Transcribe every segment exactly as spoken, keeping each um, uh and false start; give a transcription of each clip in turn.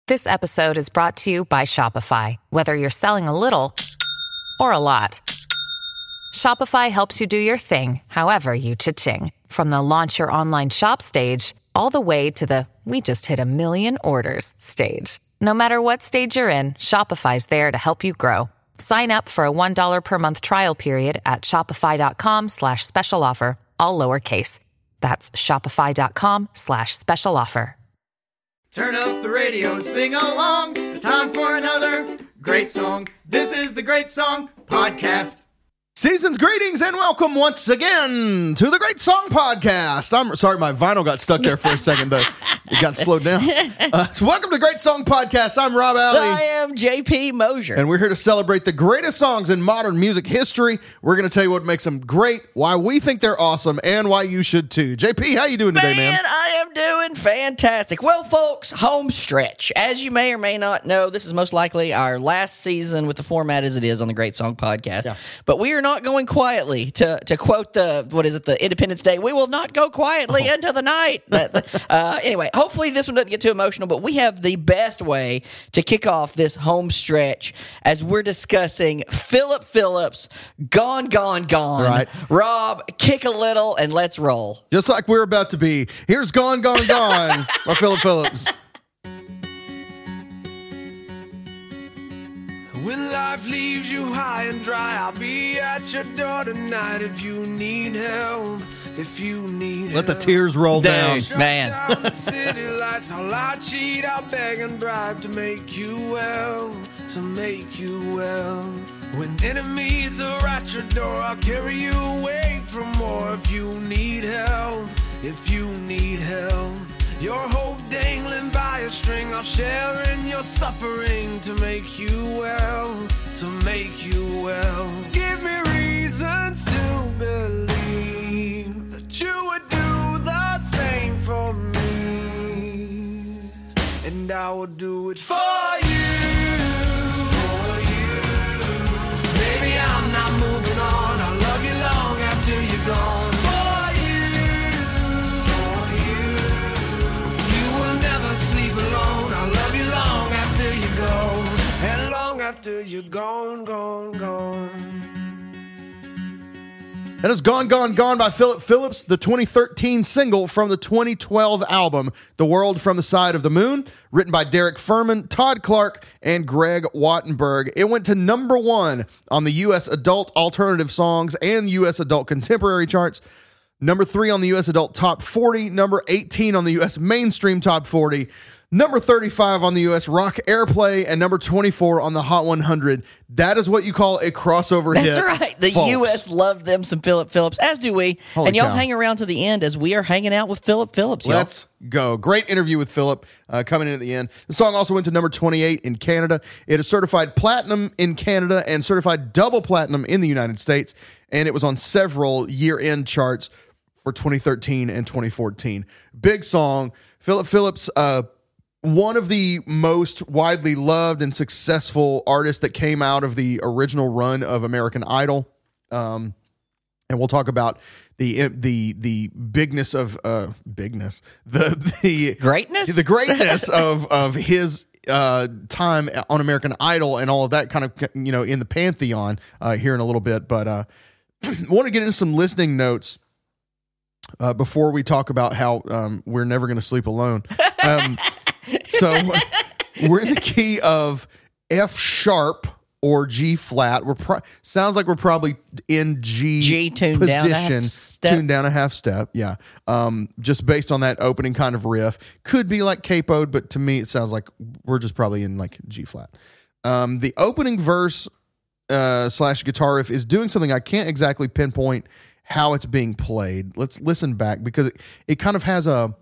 This episode is brought to you by Shopify. Whether you're selling a little or a lot, Shopify helps you do your thing, however you cha-ching. From the launch your online shop stage, all the way to the we just hit a million orders stage. No matter what stage you're in, Shopify's there to help you grow. Sign up for a one dollar per month trial period at shopify.com slash special offer, all lowercase. That's shopify.com slash special offer. Turn up the radio and sing along. It's time for another great song. This is the Great Song Podcast. Season's greetings and welcome once again to the Great Song Podcast. I'm sorry, my vinyl got stuck there for a second, though. It got slowed down. Uh, so welcome to the Great Song Podcast. I'm Rob Alley. I am J P Mosier. And we're here to celebrate the greatest songs in modern music history. We're going to tell you what makes them great, why we think they're awesome, and why you should too. J P, how you doing today, man? Man, I am doing fantastic. Well, folks, home stretch. As you may or may not know, this is most likely our last season with the format as it is on the Great Song Podcast. Yeah. But we are not going quietly. To to quote the, what is it, the Independence Day, we will not go quietly oh. into the night. uh, anyway, hopefully this one doesn't get too emotional, but we have the best way to kick off this home stretch as we're discussing Philip Phillips, Gone, Gone, Gone. Right. Rob, kick a little and let's roll. Just like we're about to be. Here's Gone, Gone, Gone by Philip Phillips. When life leaves you high and dry, I'll be at your door tonight if you need help. If you need Let help. the tears roll Dude, down. Man. Down the city lights, I'll cheat, I'll beg and bribe to make you well, to make you well. When enemies are at your door, I'll carry you away from more. If you need help, if you need help. Your hope dangling by a string, I'll share in your suffering to make you well, to make you well. Give me reasons to believe that you would do the same for me, and I will do it for you, for you. Baby, I'm not moving on, I'll love you long after you're gone. After you're gone, gone, gone. That is Gone, Gone, Gone by Philip Phillips, the twenty thirteen single from the twenty twelve album, The World from the Side of the Moon, written by Derek Furman, Todd Clark, and Greg Wattenberg. It went to number one on the U S Adult Alternative Songs and U S Adult Contemporary charts, number three on the U S Adult Top forty, number eighteen on the U S Mainstream Top forty, number thirty-five on the U S Rock Airplay, and number twenty-four on the Hot one hundred. That is what you call a crossover That's hit. That's right. The folks. U S loved them some Philip Phillips, as do we. Holy and y'all cow. hang around to the end as we are hanging out with Philip Phillips, y'all. Let's go. Great interview with Philip uh, coming in at the end. The song also went to number twenty-eight in Canada. It is certified platinum in Canada and certified double platinum in the United States. And it was on several year-end charts for twenty thirteen and twenty fourteen. Big song. Philip Phillips, uh, one of the most widely loved and successful artists that came out of the original run of American Idol. Um, and we'll talk about the the the bigness of uh, bigness the the greatness the greatness of of his uh, time on American Idol and all of that kind of, you know, in the pantheon uh, here in a little bit. But uh, I want to get into some listening notes uh, before we talk about how um, we're never going to sleep alone. Um, So we're in the key of F sharp or G flat. We're pro- sounds like we're probably in G, G tuned position, down a half step. tuned down a half step. Yeah, um, just based on that opening kind of riff, could be like capoed, but to me it sounds like we're just probably in like G flat. Um, the opening verse uh, slash guitar riff is doing something I can't exactly pinpoint how it's being played. Let's listen back because it, it kind of has a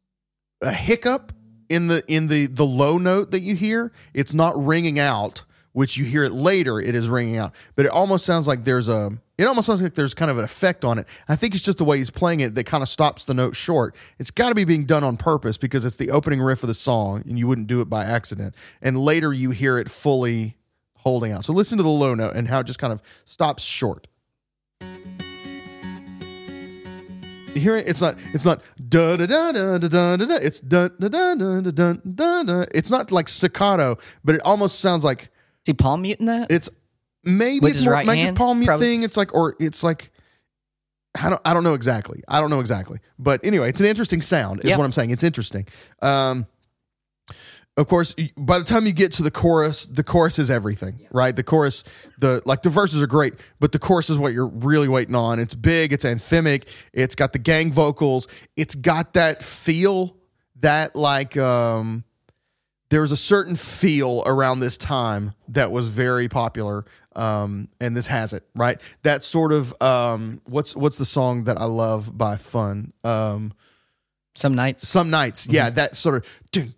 a hiccup in the in the the low note that you hear. It's not ringing out, which you hear it later, it is ringing out. But it almost sounds like there's a it almost sounds like there's kind of an effect on it. I think it's just the way he's playing it that kind of stops the note short. It's got to be being done on purpose because it's the opening riff of the song and you wouldn't do it by accident. And later you hear it fully holding out. So listen to the low note and how it just kind of stops short. hear it? It's not. It's not da da da da da da da. It's da da da da da da da. It's not like staccato, but it almost sounds like. Is he palm muting that? It's maybe With it's his more right like hand? a palm mute Probably. thing. It's like, or it's like. I don't. I don't know exactly. I don't know exactly. But anyway, it's an interesting sound. Is Yep. what I'm saying. It's interesting. Um, of course, by the time you get to the chorus, the chorus is everything, right? The chorus, the like the verses are great, but the chorus is what you're really waiting on. It's big, it's anthemic, it's got the gang vocals, it's got that feel that like um, there was a certain feel around this time that was very popular, um, and this has it, right? That sort of um, what's what's the song that I love by Fun? Um, Some nights. Some nights, yeah, that sort of, and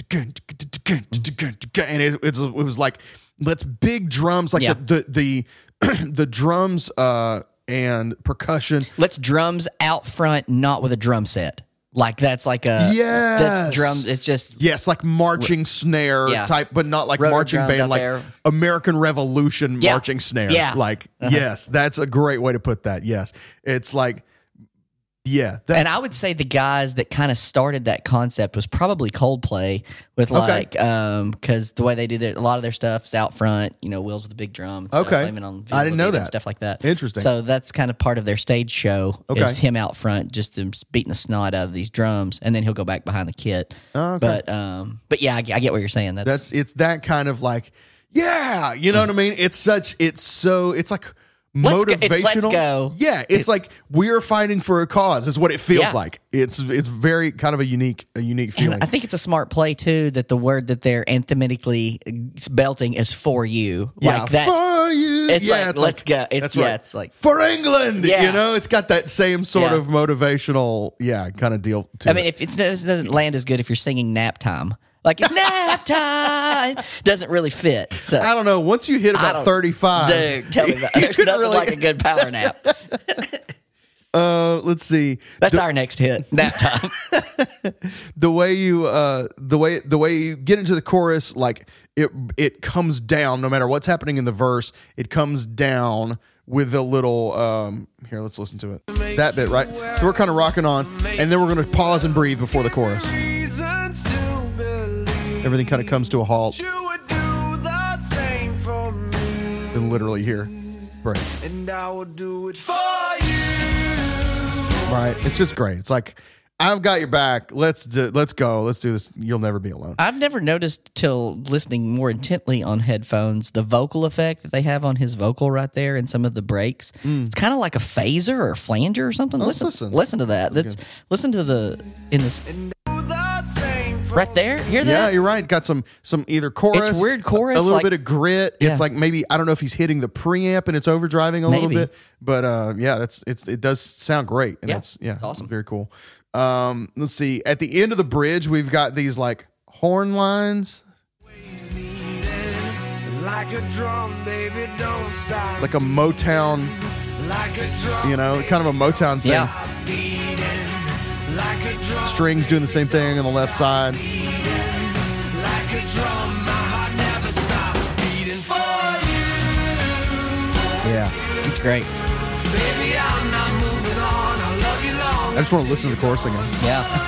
it, it's, it was like, let's big drums, like Yeah. the the the, the drums uh, and percussion. Let's drums out front, not with a drum set. Like that's like a Yes. That's drums. It's just Yes, like marching snare Yeah. type, but not like Rotor marching drums band, out like there. American Revolution Yeah. marching snare. Yeah. Like, Uh-huh. yes, that's a great way to put that. Yes, it's like, yeah, that's, and I would say the guys that kind of started that concept was probably Coldplay with like um because the way they do their, a lot of their stuff is out front, you know, Wheels with a big drum. And stuff, Okay. Flaming on I didn't know and that. stuff like that. Interesting. So that's kind of part of their stage show Okay. is him out front, just them beating the snot out of these drums, and then he'll go back behind the kit. Oh, okay. But um, but yeah, I, I get what you're saying. That's, That's it's that kind of like, yeah, you know what I mean? It's such it's so it's like Let's go- motivational. it's let's go. Yeah, it's like we're fighting for a cause is what it feels Yeah. like. It's it's very kind of a unique a unique feeling. And I think it's a smart play too that the word that they're anthematically belting is for you. yeah, Like that's for you. it's yeah, like, let's go. It's that's yeah, right. it's like for England. Yeah. You know, it's got that same sort Yeah. of motivational, yeah, kind of deal to I mean, it. if it's, it doesn't land as good if you're singing nap time. Like nap time doesn't really fit. So I don't know. Once you hit I about don't- thirty-five, dude, tell me about you There's couldn't nothing really- like a good power nap. uh, let's see. That's our next hit. Nap time. the way you uh the way the way you get into the chorus, like it it comes down no matter what's happening in the verse, it comes down with a little um here, let's listen to it. That bit, right? So we're kind of rocking on, and then we're gonna pause and breathe before the chorus. Reasons to believe Everything kind of comes to a halt, you would do the same for me, and literally here. Break. and I would do it for you. Right. It's just great. It's like, I've got your back. Let's do, let's go. Let's do this. You'll never be alone. I've never noticed till listening more intently on headphones the vocal effect that they have on his vocal right there and some of the breaks. It's kind of like a phaser or a flanger or something. Let's listen, listen. listen to that. That's listen to the in this Do the same for right there. Hear Yeah, that? you're right. Got some some either chorus, It's weird chorus, a little like- bit of grit. Yeah. It's like maybe I don't know if he's hitting the preamp and it's overdriving a little Maybe. bit, but uh, yeah, that's it's it does sound great, and Yeah, it's yeah, it's awesome. very cool. Um, let's see. At the end of the bridge, we've got these like horn lines, like a drum, baby, don't stop. like a Motown, Like a drum, you know, kind of a Motown thing. Yeah. beating. Like a drum, Strings doing the same thing on the left side. like a drum, my heart never stops beating for you. Yeah, It's great. Baby, I'm not moving on. I love you long. I just want to listen to the chorus again. Yeah.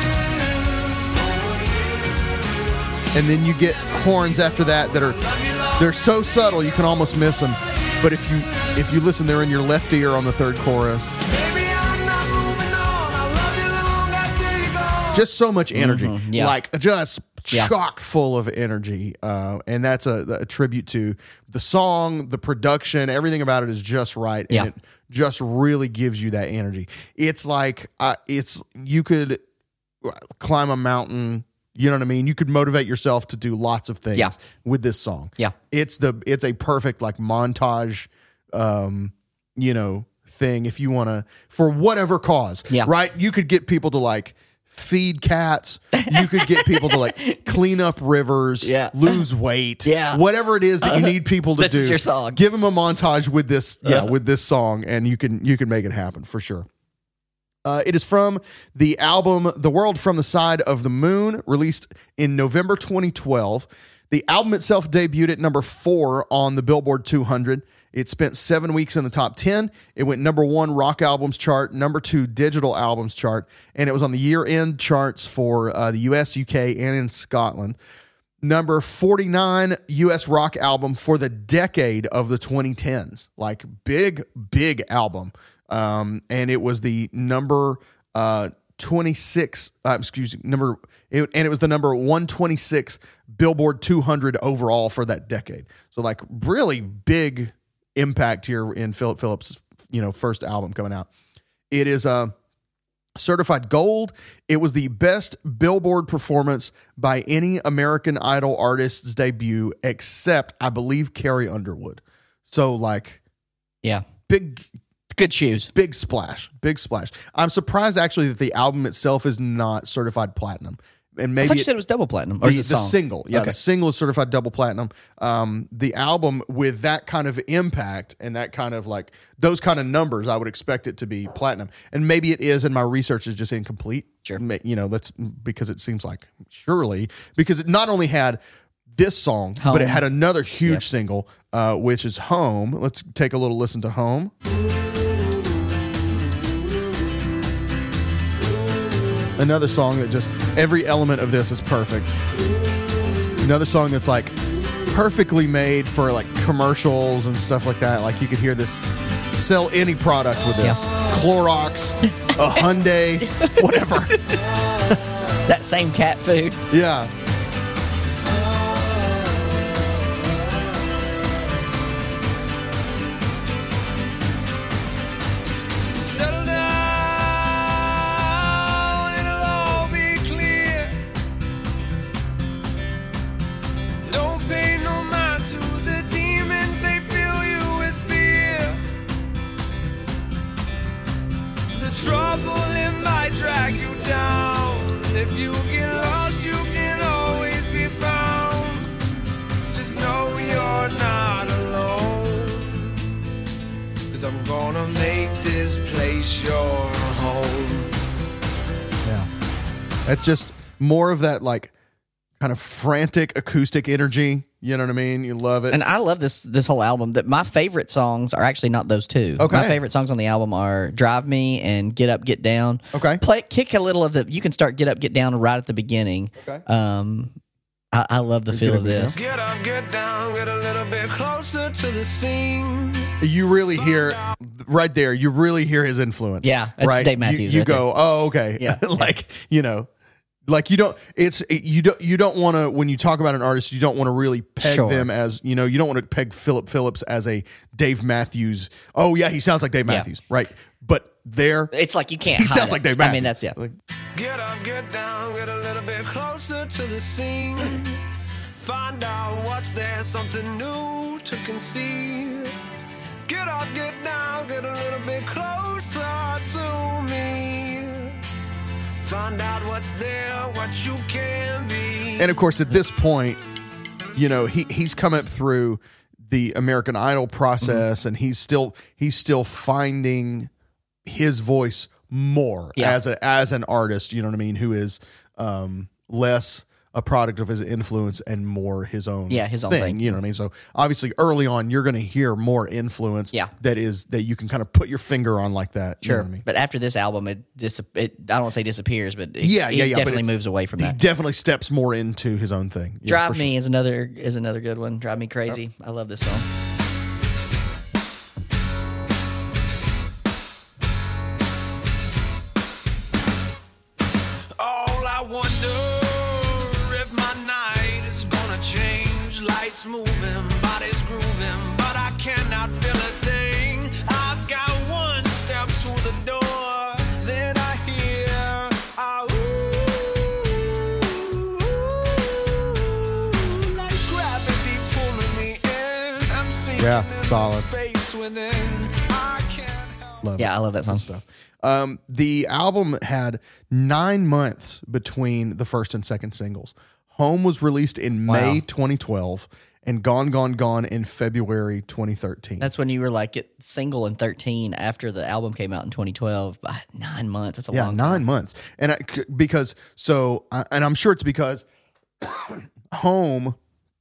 And then you get horns after that that are they're so subtle you can almost miss them. But if you if you listen, they're in your left ear on the third chorus. Baby, I'm not moving on. I love you long after you go. Just so much energy, yeah. like just Yeah. chock full of energy, uh, and that's a, a tribute to the song, the production, everything about it is just right, and Yeah. it just really gives you that energy. It's like uh, it's you could climb a mountain. You know what I mean? You could motivate yourself to do lots of things Yeah. with this song. Yeah. It's the it's a perfect like montage, um, you know, thing if you want to for whatever cause. Yeah. Right? You could get people to like feed cats. You could get people to like clean up rivers, Yeah. lose weight, Yeah. whatever it is that you need people to This do. is your song. Give them a montage with this, yeah, Uh-huh. with this song, and you can you can make it happen for sure. Uh, it is from the album The World from the Side of the Moon, released in November twenty twelve. The album itself debuted at number four on the Billboard two hundred. It spent seven weeks in the top ten. It went number one rock albums chart, number two digital albums chart, and it was on the year-end charts for uh, the U S, U K, and in Scotland. Number forty-nine U S rock album for the decade of the twenty tens. Like, big, big album. Um, and it was the number uh, twenty-six, uh, excuse me, number, it, and it was the number one twenty-six Billboard two hundred overall for that decade. So, like, really big impact here in Philip Phillips' you know first album coming out. It is a uh, certified gold. It was the best Billboard performance by any American Idol artist's debut, except I believe Carrie Underwood. So, like, yeah, big, good shoes, big splash, big splash. I'm surprised actually that the album itself is not certified platinum. And maybe I thought you it, said it was double platinum. Or the, the, the song? single, yeah, Okay. the single is certified double platinum. Um, the album with that kind of impact and that kind of like those kind of numbers, I would expect it to be platinum. And maybe it is, and my research is just incomplete. Sure, Ma- you know that's because it seems like surely because it not only had this song, Home. but it had another huge Yep. single, uh, which is "Home." Let's take a little listen to "Home." Another song that just, every element of this is perfect. Another song that's like perfectly made for like commercials and stuff like that. Like you could hear this, sell any product with this. Yeah. Clorox, a Hyundai, whatever. That same cat food. Yeah. Settle down, it'll all be clear. Don't pay no mind to the demons, they fill you with fear. The trouble, it might drag you down. If you get lost, you can always be found. Just know you're not alone. Cause I'm gonna make this place your home. Yeah. It's just more of that like kind of frantic acoustic energy. You know what I mean? You love it. And I love this this whole album. That my favorite songs are actually not those two. Okay. My favorite songs on the album are "Drive Me" and "Get Up, Get Down." Okay. Play kick a little of the. You can start "Get Up, Get Down" right at the beginning. Okay. Um, I, I love the feel Get of Up, Get this. Get up, get down, get a little bit closer to the scene. You really hear right there. You really hear his influence. Yeah, that's right. Dave Matthews You, you right go, oh, okay. Yeah. like you know, like you don't. It's you don't. You don't want to when you talk about an artist. You don't want to really peg Sure. them as you know. You don't want to peg Philip Phillips as a Dave Matthews. Oh yeah, he sounds like Dave Yeah. Matthews, right? But there, It's like you can't. he hide sounds it. like Dave Matthews. I mean, that's yeah. Like, Get up, get down, get a little bit closer to the scene. Find out what's there, something new to conceal. Get up, get down, get a little bit closer to me. Find out what's there, what you can be. and of course, at this point, you know he he's come up through the American Idol process, Mm-hmm. and he's still he's still finding his voice more Yeah. as a as an artist. You know what I mean? Who is um, less a product of his influence and more his own Yeah, his own thing, thing. You know what I mean? So obviously, early on, you're going to hear more influence. Yeah. that is that you can kind of put your finger on like that. You know Sure, what I mean? but after this album, it, dis- it I don't want to say disappears, but it, Yeah, yeah, it yeah. but definitely it's- moves away from He that. definitely steps more into his own thing. Yeah, "Drive for sure. Me" is another is another good one. "Drive Me Crazy." I love this song. All I wonder if my night is gonna change. Lights moving, bodies grooving, but I cannot feel a thing. I've got one step to the door, then I hear ah, ooh, like gravity pulling me in. I'm seeing Yeah, solid. space within. I can't help. Love Yeah, it. I love that song. Good stuff. Um, the album had nine months between the first and second singles. "Home" was released in May Wow. twenty twelve, and "Gone, Gone, Gone" in February twenty thirteen. That's when you were like at single in thirteen after the album came out in twenty twelve. By nine months. That's a yeah, long nine time. months. And I, because so, I- and I'm sure it's because "Home"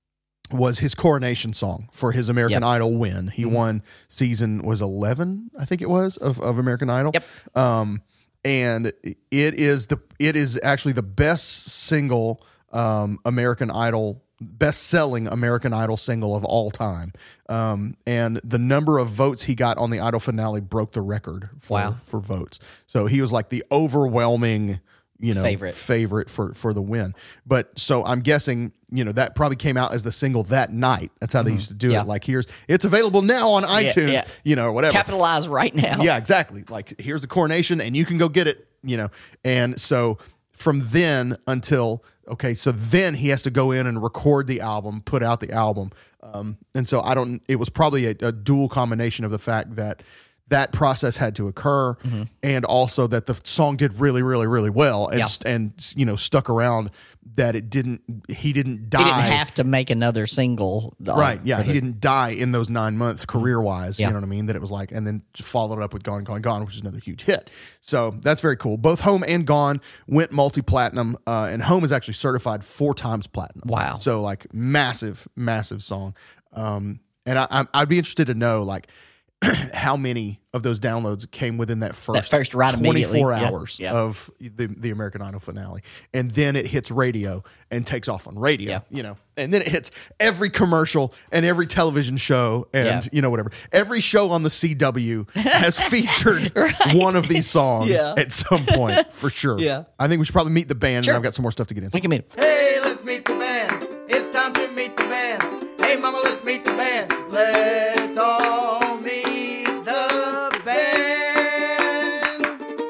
was his coronation song for his American Yep. Idol win. He won season was eleven, I think it was, of, of American Idol. Yep. Um, and it is the it is actually the best single um, American Idol, best selling American Idol single of all time. Um, and the number of votes he got on the Idol finale broke the record for Wow. for votes. So he was like the overwhelming, you know, Favorite. favorite for, for the win. But so I'm guessing, you know, that probably came out as the single that night. That's how they used to do Yeah. it. Like, here's, it's available now on iTunes, yeah. you know, or whatever. Capitalize right now. Yeah, exactly. Like, here's the coronation and you can go get it, you know. And so from then until, okay, so then he has to go in and record the album, put out the album. Um, and so I don't, it was probably a, a dual combination of the fact that that process had to occur, Mm-hmm. and also that the song did really, really, really well, and Yeah. and you know stuck around. That it didn't, he didn't die. He didn't have to make another single. uh, Right, yeah, for he the- didn't die in those nine months career wise. Yeah. You know what I mean? That it was like, and then followed it up with Gone, Gone, Gone, which is another huge hit. So that's very cool. Both Home and Gone went multi platinum, uh, and Home is actually certified four times platinum. Wow. So like massive, massive song. Um, and I, I, I'd be interested to know like how many of those downloads came within that first, first right immediately. twenty-four Yeah, hours yeah. of the, the American Idol finale. And then it hits radio and takes off on radio, Yeah. you know, and then it hits every commercial and every television show and, Yeah. you know, whatever. Every show on the C W has featured one of these songs Yeah. at some point, for sure. Yeah. I think we should probably meet the band, Sure. and I've got some more stuff to get into. We can meet him. Hey, let's meet the band. It's time to meet the band. Hey, mama, let's meet the band. Let's all meet the band.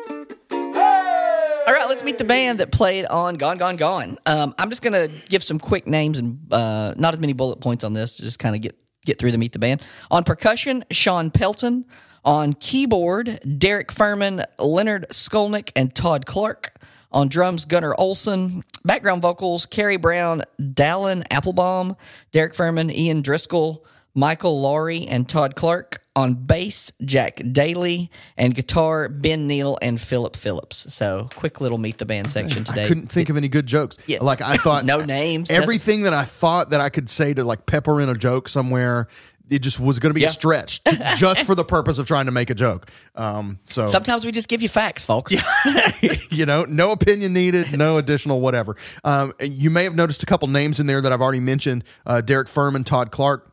All right, let's meet the band that played on Gone, Gone, Gone. Um, I'm just going to give some quick names and uh, not as many bullet points on this to just kind of get, get through the meet the band. On percussion, Sean Pelton. On keyboard, Derek Furman, Leonard Skolnick, and Todd Clark. On drums, Gunnar Olson. Background vocals, Kerry Brown, Dallin Applebaum, Derek Furman, Ian Driscoll, Michael Laurie, and Todd Clark. On bass, Jack Daly, and guitar, Ben Neal and Philip Phillips. So, quick little meet the band section today. I couldn't think of any good jokes. Yeah. Like I thought, No names, Everything that I thought that I could say to like pepper in a joke somewhere, it just was going to be Yeah. stretched just for the purpose of trying to make a joke. Um, so Sometimes we just give you facts, folks. you know, no opinion needed, no additional whatever. Um, you may have noticed a couple names in there that I've already mentioned: uh, Derek Furman, Todd Clark.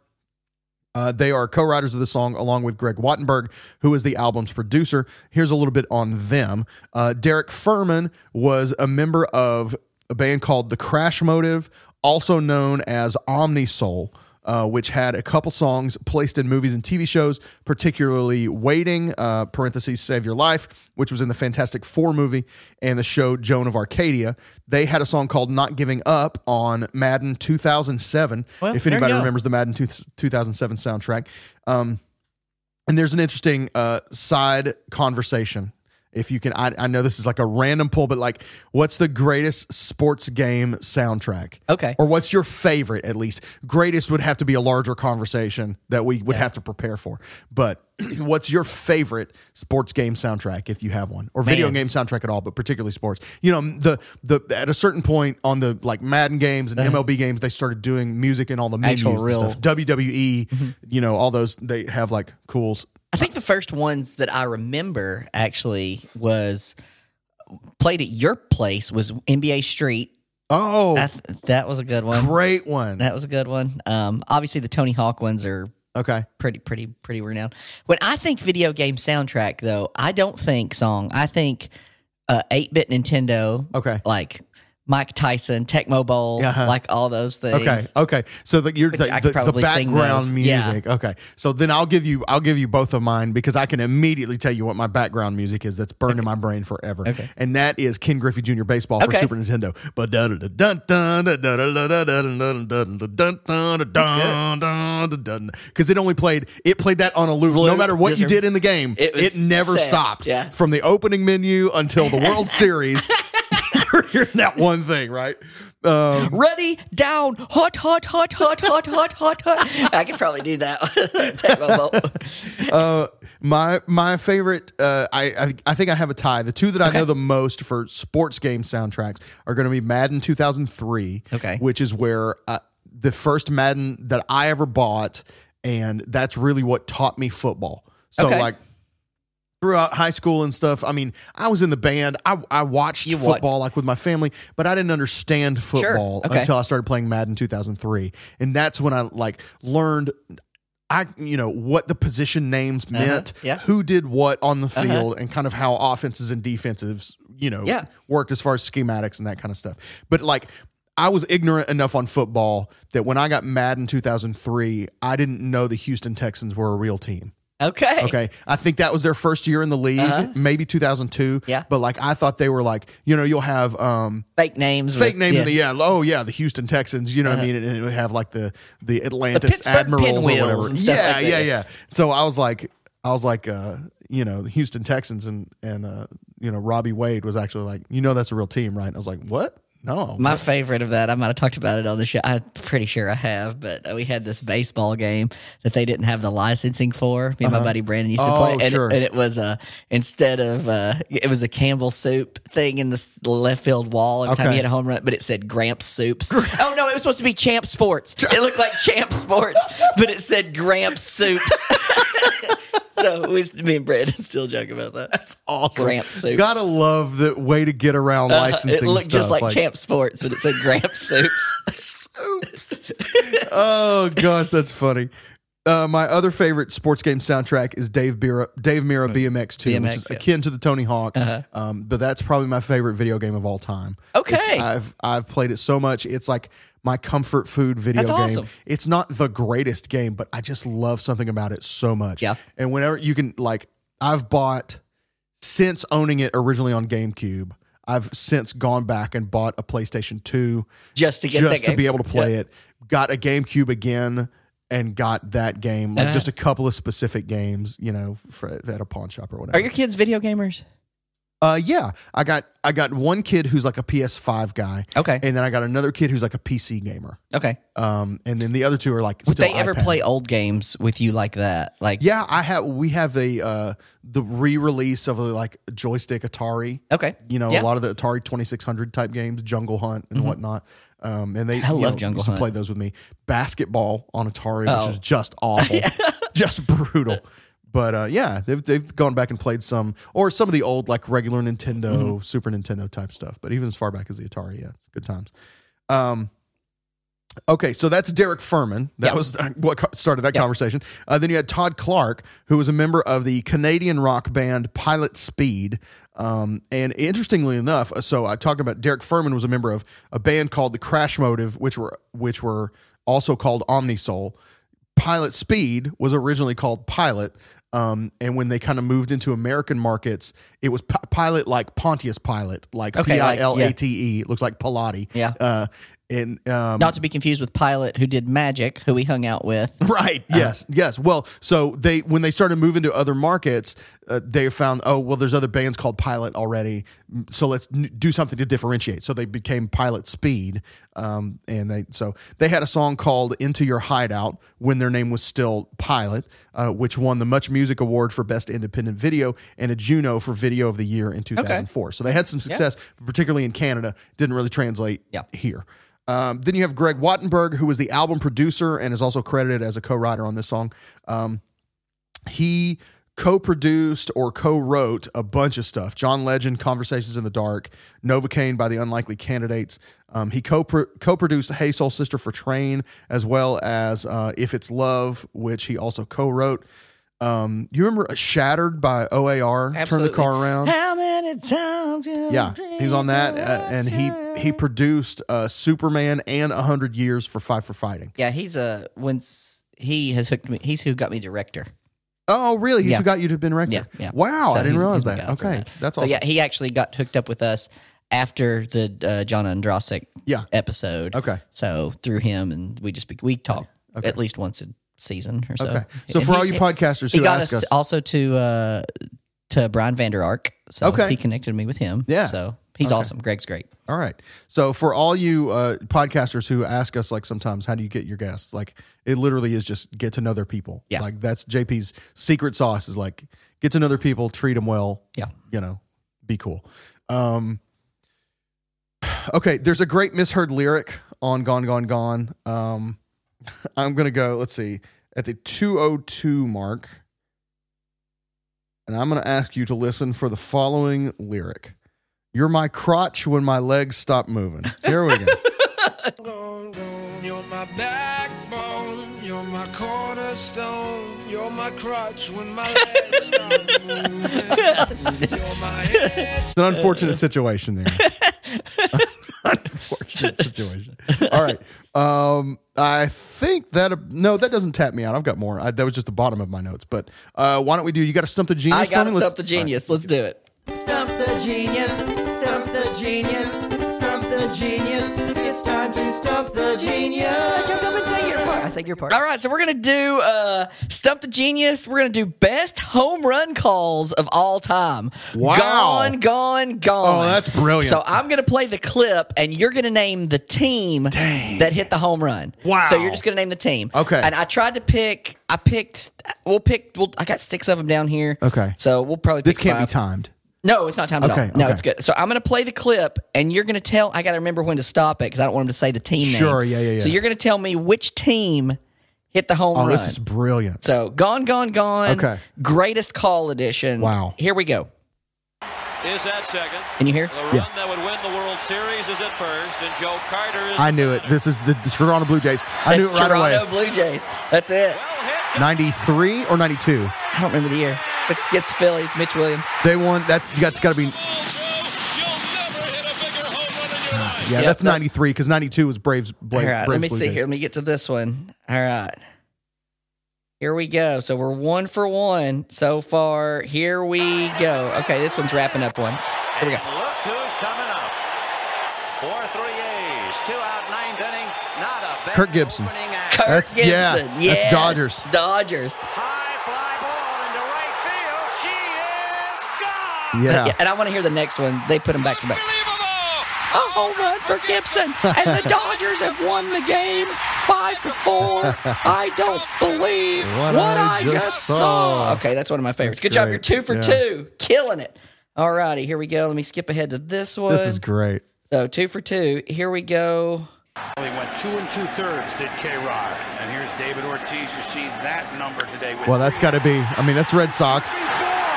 Uh, they are co-writers of the song along with Greg Wattenberg, who is the album's producer. Here's a little bit on them. Uh, Derek Furman was a member of a band called The Crash Motive, also known as Omnisoul, uh, which had a couple songs placed in movies and T V shows, particularly Waiting, uh, parentheses, Save Your Life, which was in the Fantastic Four movie, and the show Joan of Arcadia. They had a song called Not Giving Up on Madden two thousand seven, Well, if there you anybody go. remembers the Madden two, two thousand seven soundtrack. Um, and there's an interesting uh, side conversation. If you can, I, I know this is like a random pull, but like, what's the greatest sports game soundtrack? Okay. Or what's your favorite, at least? Greatest would have to be a larger conversation that we would have to prepare for. But what's your favorite sports game soundtrack, if you have one? Or video Man. game soundtrack at all, but particularly sports? You know, the the at a certain point on the like Madden games and M L B games, they started doing music in all the menus Actual and real- stuff. W W E, you know, all those, they have like cools. I think the first ones that I remember actually was played at your place was N B A Street. Oh, I th- that was a good one. great one. That was a good one. Um, obviously, the Tony Hawk ones are Okay. pretty, pretty, pretty renowned. When I think video game soundtrack, though, I don't think song. I think uh, eight-bit Nintendo. Okay. Like Mike Tyson, Tecmo Bowl, Uh-huh. like all those things. Okay. Okay. So the you're Which the, I the, could the probably sing background those. Yeah. music. Okay. So then I'll give you I'll give you both of mine because I can immediately tell you what my background music is that's burned in my brain forever. Okay. And that is Ken Griffey Junior Baseball for Okay. Super Nintendo. But dun dun dun dun dun dun dun dun dun dun dun dun because it only played it played that on a loop. No matter what you did in the game, It was it never set. stopped. Yeah. From the opening menu until the World Series. You're hearing that one thing, right? Um, Ready, down, hot, hot, hot, hot, hot, hot, hot, hot. I could probably do that. Tecmo Bowl. Uh, my my favorite, uh, I, I I think I have a tie. The two that I Okay. know the most for sports game soundtracks are going to be Madden two thousand three, Okay. which is where uh, the first Madden that I ever bought, and that's really what taught me football. So Okay. like throughout high school and stuff, I mean, I was in the band. I, I watched You what? football like with my family, but I didn't understand football Okay. until I started playing Madden two thousand three. And that's when I like learned I you know what the position names meant, Yeah. who did what on the Uh-huh. field, and kind of how offenses and defensives, you know, Yeah. worked as far as schematics and that kind of stuff. But like I was ignorant enough on football that when I got Madden two thousand three, I didn't know the Houston Texans were a real team. Okay. Okay. I think that was their first year in the league, Uh-huh. maybe two thousand two. Yeah. But like I thought they were like, you know, you'll have um Fake names. fake with- names yeah. in the yeah, oh yeah, the Houston Texans, you know what I mean? And it would have like the the Atlantis Pittsburgh Admirals or Pinwheels whatever. and stuff yeah, like that. yeah, yeah. So I was like I was like uh, you know, the Houston Texans and and uh, you know, Robbie Wade was actually like, you know that's a real team, right? And I was like, what? No. My favorite of that, I might have talked about it on the show. I'm pretty sure I have, but we had this baseball game that they didn't have the licensing for. Me and my buddy Brandon used to Oh, play, and, sure. it, and it was uh, instead of uh, it was a Campbell Soup thing in the s- left field wall every time Okay. he had a home run, but it said Gramps Soups. Oh no, it was supposed to be Champ Sports. It looked like Champ Sports, but it said Gramps Soups. So we, me and Brandon still joke about that. That's awesome. Gramps Soups. Gotta love the way to get around Uh, licensing it looked just stuff, like, Champ Sports, but it said Gramps Soups. Oops. Oh gosh, that's funny. Uh, my other favorite sports game soundtrack is Dave Mira, Dave Mira B M X two, B M X, which is yeah. akin to the Tony Hawk. Uh-huh. Um, but that's probably my favorite video game of all time. Okay. It's- I've I've played it so much. It's like my comfort food video That's game. awesome. It's not the greatest game, but I just love something about it so much. Yeah. And whenever you can, like, I've bought since owning it originally on GameCube. I've since gone back and bought a PlayStation two Just to get just that to game. be able to play Yeah. it. Got a GameCube again and got that game, like Uh-huh. just a couple of specific games, you know, for, at a pawn shop or whatever. Are your kids video gamers? Uh, yeah, I got I got one kid who's like a P S five guy. Okay. And then I got another kid who's like a P C gamer. Okay. Um, and then the other two are like Would still they ever iPad. play old games with you like that? Like, Yeah, I have. We have a uh, the re-release of a, like joystick Atari. Okay. You know, Yeah. a lot of the Atari twenty-six hundred type games, Jungle Hunt and whatnot. Um, and they I you love know, Jungle used to Hunt. play those with me. Basketball on Atari, Oh. which is just awful, just brutal. But uh, yeah, they've they've gone back and played some, or some of the old like regular Nintendo, Mm-hmm. Super Nintendo type stuff. But even as far back as the Atari, yeah, it's good times. Um, okay, so that's Derek Furman. That Yep. was what co- started that Yep. conversation. Uh, then you had Todd Clark, who was a member of the Canadian rock band Pilot Speed. Um, and interestingly enough, uh, so I talked about Derek Furman was a member of a band called the Crash Motive, which were which were also called Omnisoul. Pilot Speed was originally called Pilot. Um, and when they kind of moved into American markets, it was P- Pilot like Pontius Pilot, like Okay, P like, I L A T E. It looks like Pilati. Yeah. Uh, and um, not to be confused with Pilot, who did Magic, who we hung out with. Right. Yes. Yes. Well, so they when they started moving to other markets, uh, they found oh well, there's other bands called Pilot already, so let's n- do something to differentiate. So they became Pilot Speed, um, and they so they had a song called "Into Your Hideout" when their name was still Pilot, uh, which won the Much Music Award for Best Independent Video and a Juno for Video of the Year in two thousand four. So they had some success, particularly in Canada. Didn't really translate Yeah. here. Um, then you have Greg Wattenberg, who was the album producer and is also credited as a co-writer on this song. Um, he co-produced or co-wrote a bunch of stuff. John Legend, Conversations in the Dark, Novocaine by the Unlikely Candidates. Um, he co- co-produced Hey Soul Sister for Train, as well as uh, If It's Love, which he also co-wrote. Um, you remember Shattered by O A R? Turn the Absolutely. Car Around. How many times? you Yeah, he's on that, dream uh, and he he produced uh, Superman and A Hundred Years for Five for Fighting. Yeah, he's a when s- he has hooked me. He's who got me director. Oh, really? He Yeah. forgot you to have been director. Yeah, yeah. Wow, So I didn't he's- realize he's my that. guy for Okay, that. that's so awesome. yeah, he actually got hooked up with us after the uh, John Andrasik Yeah. episode. Okay. So through him, and we just be, we talk at least once a season or so. Okay. So And for all he's- you podcasters he who got ask us us, to- also to uh, to Brian Vander Ark. So Okay. he connected me with him. Yeah. So he's Okay. awesome. Greg's great. all right. So for all you uh, podcasters who ask us, like sometimes, how do you get your guests? Like it literally is just get to know their people. Yeah. Like that's J P's secret sauce is like get to know their people, treat them well. Yeah. You know, be cool. Um, okay. There's a great misheard lyric on Gone, Gone, Gone. Um, I'm going to go, let's see, at the two oh two mark. And I'm going to ask you to listen for the following lyric. You're my crotch when my legs stop moving. Here we go. You're my backbone, you're my cornerstone, you're my crutch when my legs stop moving. You're my head. It's an unfortunate situation there. Unfortunate situation. All right. Um, I think that, no, that doesn't tap me out. I've got more. I, that was just the bottom of my notes. But uh, why don't we do, you got to stump the genius? I got to for me? stump the genius. Let's do it. Stump the genius, stump the genius, stump the genius. It's time to stump the genius. Jump up and say your part. I say your part. All right, so we're going to do uh, Stump the Genius. We're going to do best home run calls of all time. Wow. Gone, gone, gone. Oh, that's brilliant. So I'm going to play the clip, and you're going to name the team Dang. that hit the home run. Wow. So you're just going to name the team. Okay. And I tried to pick, I picked, we'll pick, we'll, I got six of them down here. Okay. So we'll probably This pick can't five. be timed. No, it's not timed Okay, at all. No, okay. it's good. So I'm going to play the clip, and you're going to tell. I got to remember when to stop it because I don't want him to say the team name. Sure, yeah, yeah, yeah. So you're going to tell me which team hit the home Oh, run. this is brilliant. So Gone, Gone, Gone. Okay. Greatest Call edition. Wow. Here we go. Is that second? Can you hear? The run Yeah. that would win the World Series is at first, and Joe Carter is I knew it. This is the, the Toronto Blue Jays. I knew It's it right Toronto away. Blue Jays. That's it. well hit. ninety-three or ninety-two? I don't remember the year. But gets the Phillies. Mitch Williams. They won. That's that's got to be. Yeah, Yep, that's that- ninety-three because ninety-two was Braves. Bla- All right. Braves Let me Blue see Jays. here. Let me get to this one. All right. Here we go. So we're one for one so far. Here we go. Okay, this one's wrapping up one. Here we go. And look who's coming up. Four three A's, two out ninth inning. Not a bad Kirk Gibson. opening act. Kirk That's- yeah, Gibson. that's Yes. Dodgers. Dodgers. High fly ball into right field. She is gone. Yeah. And I want to hear the next one. They put them back to back. A home run for Gibson, and the Dodgers have won the game five to four. I don't believe what, What I I just just saw. saw. Okay, that's one of my favorites. Good job. great. You're two for Yeah. two, killing it. All righty, here we go. Let me skip ahead to this one. This is great. So two for two. Here we go. He went two and two thirds, did K-Rod. And here's David Ortiz. You see that number today. With Well, that's got to be. I mean, that's Red Sox. Back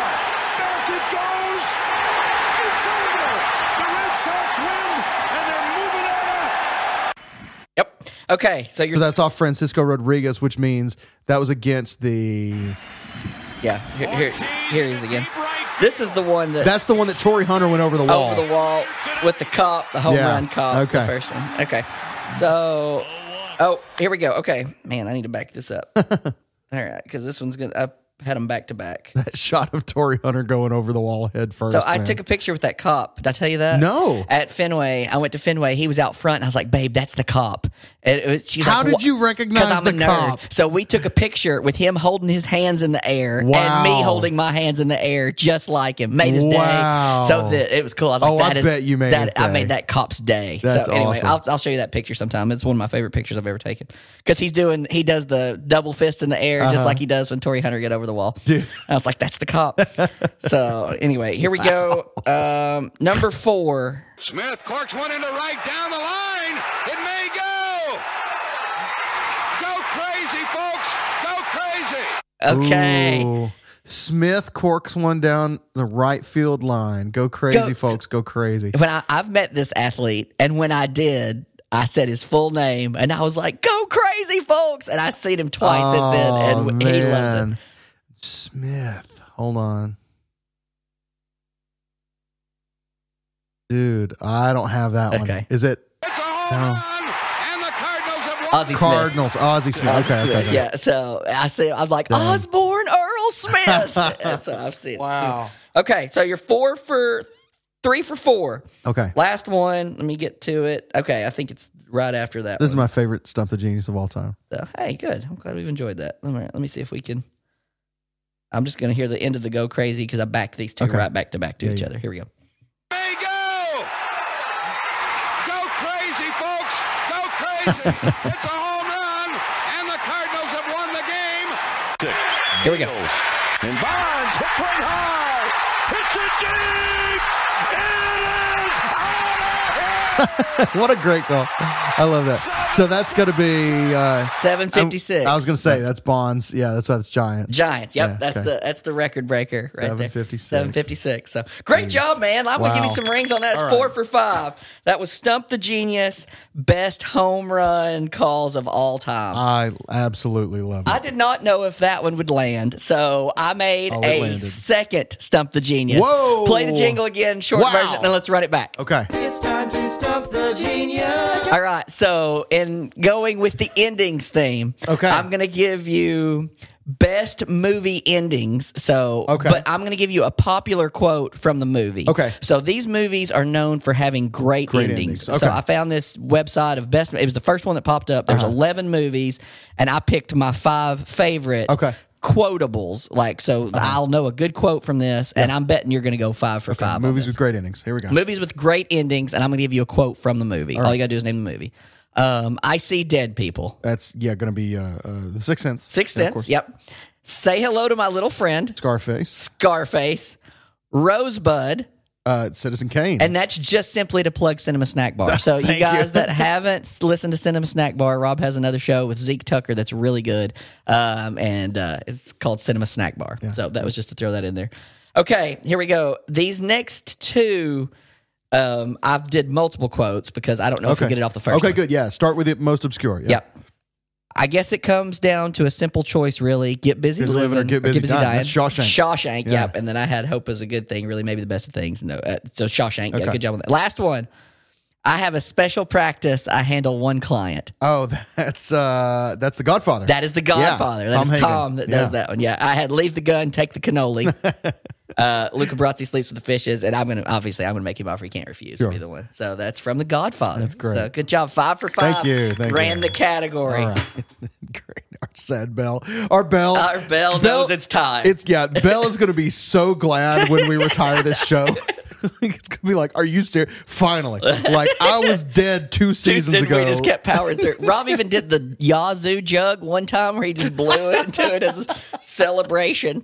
it goes. It's over. The Red Sox win, and they're moving on up. Yep. Okay, so you're So that's off Francisco Rodriguez, which means that was against the. yeah. Here, here, here he is again. This is the one that That's the one that Torrey Hunter went over the wall. over the wall with the cop, the home Yeah, run cop, the okay. first one. Okay. So, oh, here we go. Okay. Man, I need to back this up. All right, because this one's going to, I had them back to back. That shot of Torrey Hunter going over the wall head first. So I man. took a picture with that cop. Did I tell you that? No. At Fenway, I went to Fenway. He was out front. And I was like, "Babe, that's the cop." And it was, she was How like, did "Wha-" you recognize 'Cause I'm the a nerd. cop? So we took a picture with him holding his hands in the air and Wow. me holding my hands in the air, just like him. Made his Wow. day. So the, it was cool. I was like, Oh, I "That is bet you made that, his I day. made that cop's day." That's so anyway, awesome. I'll, I'll show you that picture sometime. It's one of my favorite pictures I've ever taken because he's doing he does the double fist in the air just like he does when Torrey Hunter get over the wall. Uh-huh. Dude. I was like, "That's the cop." So anyway, here we go. Um, number four. Smith corks one into right down the line. It may go. Go crazy, folks. Go crazy. Okay. Ooh. Smith corks one down the right field line. Go crazy, Go- folks. Go crazy. When I, I've met this athlete, and when I did, I said his full name, and I was like, "Go crazy, folks!" And I've seen him twice since then, Oh, and he loves it. man. Smith. Hold on. Dude, I don't have that one. Okay. Is it It's a home No. run, and the Cardinals have won. Ozzie Smith. Cardinals? Ozzie Smith. Ozzie Okay, okay, Smith, okay. Yeah, so I said, I'm like, Dang. Osborne Earl Smith. And so I've seen it. Okay, so you're four for three for four. Okay. Last one. Let me get to it. Okay, I think it's right after that. This is one. my favorite Stump the Genius of all time. So, hey, good. I'm glad we've enjoyed that. Let me, let me see if we can. I'm just going to hear the end of the Go Crazy because I backed these two Okay. right back to back to Yeah, each yeah. other. Here we go. May go. Go crazy, folks. Go crazy. It's a home run, and the Cardinals have won the game. Here we go. And Bonds hits one high. Hits it deep. What a great call. I love that. So that's going to be uh, seven fifty-six. I, I was going to say that's Bonds. Yeah, that's that's Giants. Giants. Yep, Yeah, that's okay. the that's the record breaker right seven there. fifty-six. seven fifty-six. So great job, man. I'm gonna give you Wow. some rings on that. It's All four right. for five. That was Stump the Genius, best home run calls of all time. I absolutely love it. I did not know if that one would land, so I made Oh, it a landed. second Stump the Genius. Whoa. Play the jingle again, short Wow. version, and let's run it back. Okay. It's time to stump the genius. All right, so in going with the endings theme, Okay. I'm going to give you best movie endings. So, Okay. but I'm going to give you a popular quote from the movie. Okay. So these movies are known for having great, Great endings. endings. So Okay. I found this website of best. It was the first one that popped up. There's Uh-huh. eleven movies, and I picked my five favorite. Okay. Quotables, like so, I'll know a good quote from this, and I'm betting you're going to go five for five. on Movies this. with great endings. Here we go. Movies with great endings, and I'm going to give you a quote from the movie. All, you got to do is name the movie. Um, I See Dead People. That's yeah, going to be uh, uh, the Sixth Sense. Sixth Yeah, of Sense. course. Yep. Say Hello to My Little Friend. Scarface. Scarface. Rosebud. Uh, Citizen Kane. And that's just simply to plug Cinema Snack Bar. So you Thank guys you. that haven't listened to Cinema Snack Bar, Rob has another show with Zeke Tucker that's really good, um, and uh, it's called Cinema Snack Bar. So that was just to throw that in there. Okay, here we go. These next two, um, I did multiple quotes because I don't know if we get it off the first Okay, one. good. Yeah, start with the most obscure. Yeah. Yep. I guess it comes down to a simple choice, really. Get busy, Busy living, living or get busy dying. That's Shawshank. Shawshank, Yeah. yep. And then I had hope is a good thing, really, maybe the best of things. No, uh, so Shawshank, yeah, Okay. good job on that. Last one. I have a special practice. I handle one client. Oh, that's uh, that's The Godfather. That is the Godfather. Yeah, that is Tom Tom Hagen. that does Yeah. that one. Yeah, I had leave the gun, take the cannoli. uh, Luca Brasi sleeps with the fishes, and I'm gonna obviously I'm gonna make him offer he can't refuse. Sure. Will be the one. So that's from the Godfather. That's great. So good job, five for five. Thank you, thank Ran you. the category. All right. Great. Our sad Bell. Our Bell. Our Bell knows it's time. It's yeah. Bell is going to be so glad when we retire this show. It's going to be like, are you serious? Finally, like I was dead two seasons Dude, ago. we just kept powering through. Rob even did the Yazoo jug one time where he just blew into it as a celebration.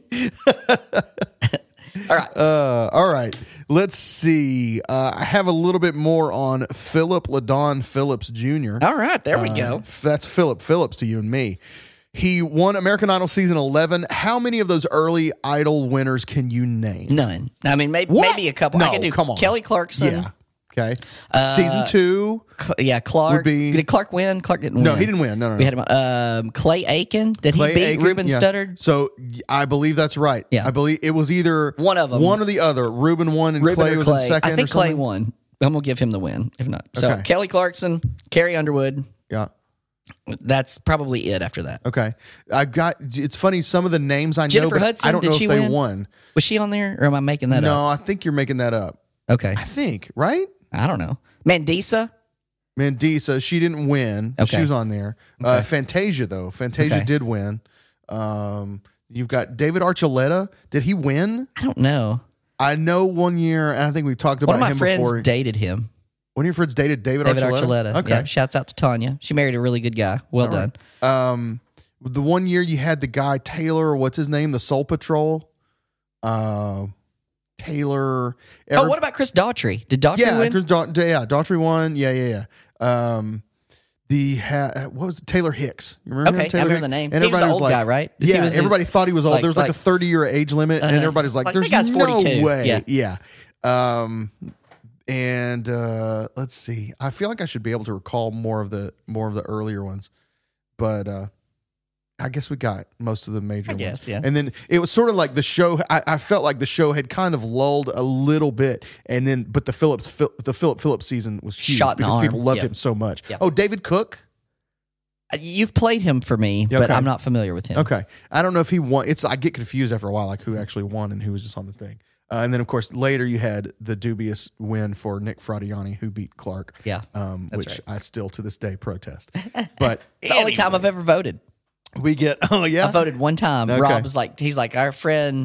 All right. Uh, all right. Let's see. Uh, I have a little bit more on Philip LaDon Phillips Junior All right. There we Uh, go. That's Philip Phillips to you and me. He won American Idol season eleven. How many of those early Idol winners can you name? None. I mean, maybe What? maybe a couple. No, I could do come on. Kelly Clarkson. Yeah. Okay. season two. Cl- yeah, Clark. Would be- Did Clark win? Clark didn't win. No, he didn't win. No, no, no. We had him on. Um, Clay Aiken. Did Clay he beat Aiken, Ruben yeah. Studdard? So y- I believe that's right. Yeah. I believe it was either One of 'em. one or the other. Ruben won and Ruben Clay or was Clay? in second. I think or Clay something. won. I'm gonna give him the win. If not, so Okay. Kelly Clarkson, Carrie Underwood. Yeah. That's probably it after that. Okay. I got. It's funny. Some of the names I Jennifer know, but Hudson, I don't did know she if they win? won. Was she on there, or am I making that No, up? I think you're making that up. Okay, I think right. I don't know. Mandisa. Mandisa, she didn't win. Okay. She was on there. Uh, Fantasia, though. Fantasia Okay. did win. Um, you've got David Archuleta. Did he win? I don't know. I know one year, and I think we talked about One of my him friends before. dated him. One of your friends dated David, David Archuleta? Archuleta. Okay. Yeah, shouts out to Tanya. She married a really good guy. Well All done. right. Um, the one year you had the guy, Taylor, what's his name? The Soul Patrol. Uh, Taylor. Oh, every- what about Chris Daughtry? Did Daughtry yeah, win? Chris Daugh- yeah, Daughtry won. Yeah, yeah, yeah. Um, the ha- what was it? Taylor Hicks? You remember Okay, him? Taylor I remember Hicks? the name. And He was the everybody old like, guy, right? He Yeah, was the- everybody thought he was old. like- There was like, like- a thirty year age limit, and Uh-huh. everybody's like, Like, "There's that guy's no forty-two. way." Yeah. Yeah. Um, and uh, let's see. I feel like I should be able to recall more of the more of the earlier ones, but uh, I guess we got most of the major I ones. guess, yeah. And then it was sort of like the show. I, I felt like the show had kind of lulled a little bit, and then but the Phillips Phil- the Philip Phillips season was huge Shot in the because arm. people loved Yep. him so much. Yep. Oh, David Cook. Uh, You've played him for me, but Okay. I'm not familiar with him. Okay, I don't know if he won. It's I get confused after a while, like who actually won and who was just on the thing. Uh, and then of course later you had the dubious win for Nick Fradiani, who beat Clark. Yeah, um, that's which right. I still to this day protest. But It's the only time I've ever voted. we get oh yeah I voted one time. Okay. Rob was like, he's like, our friend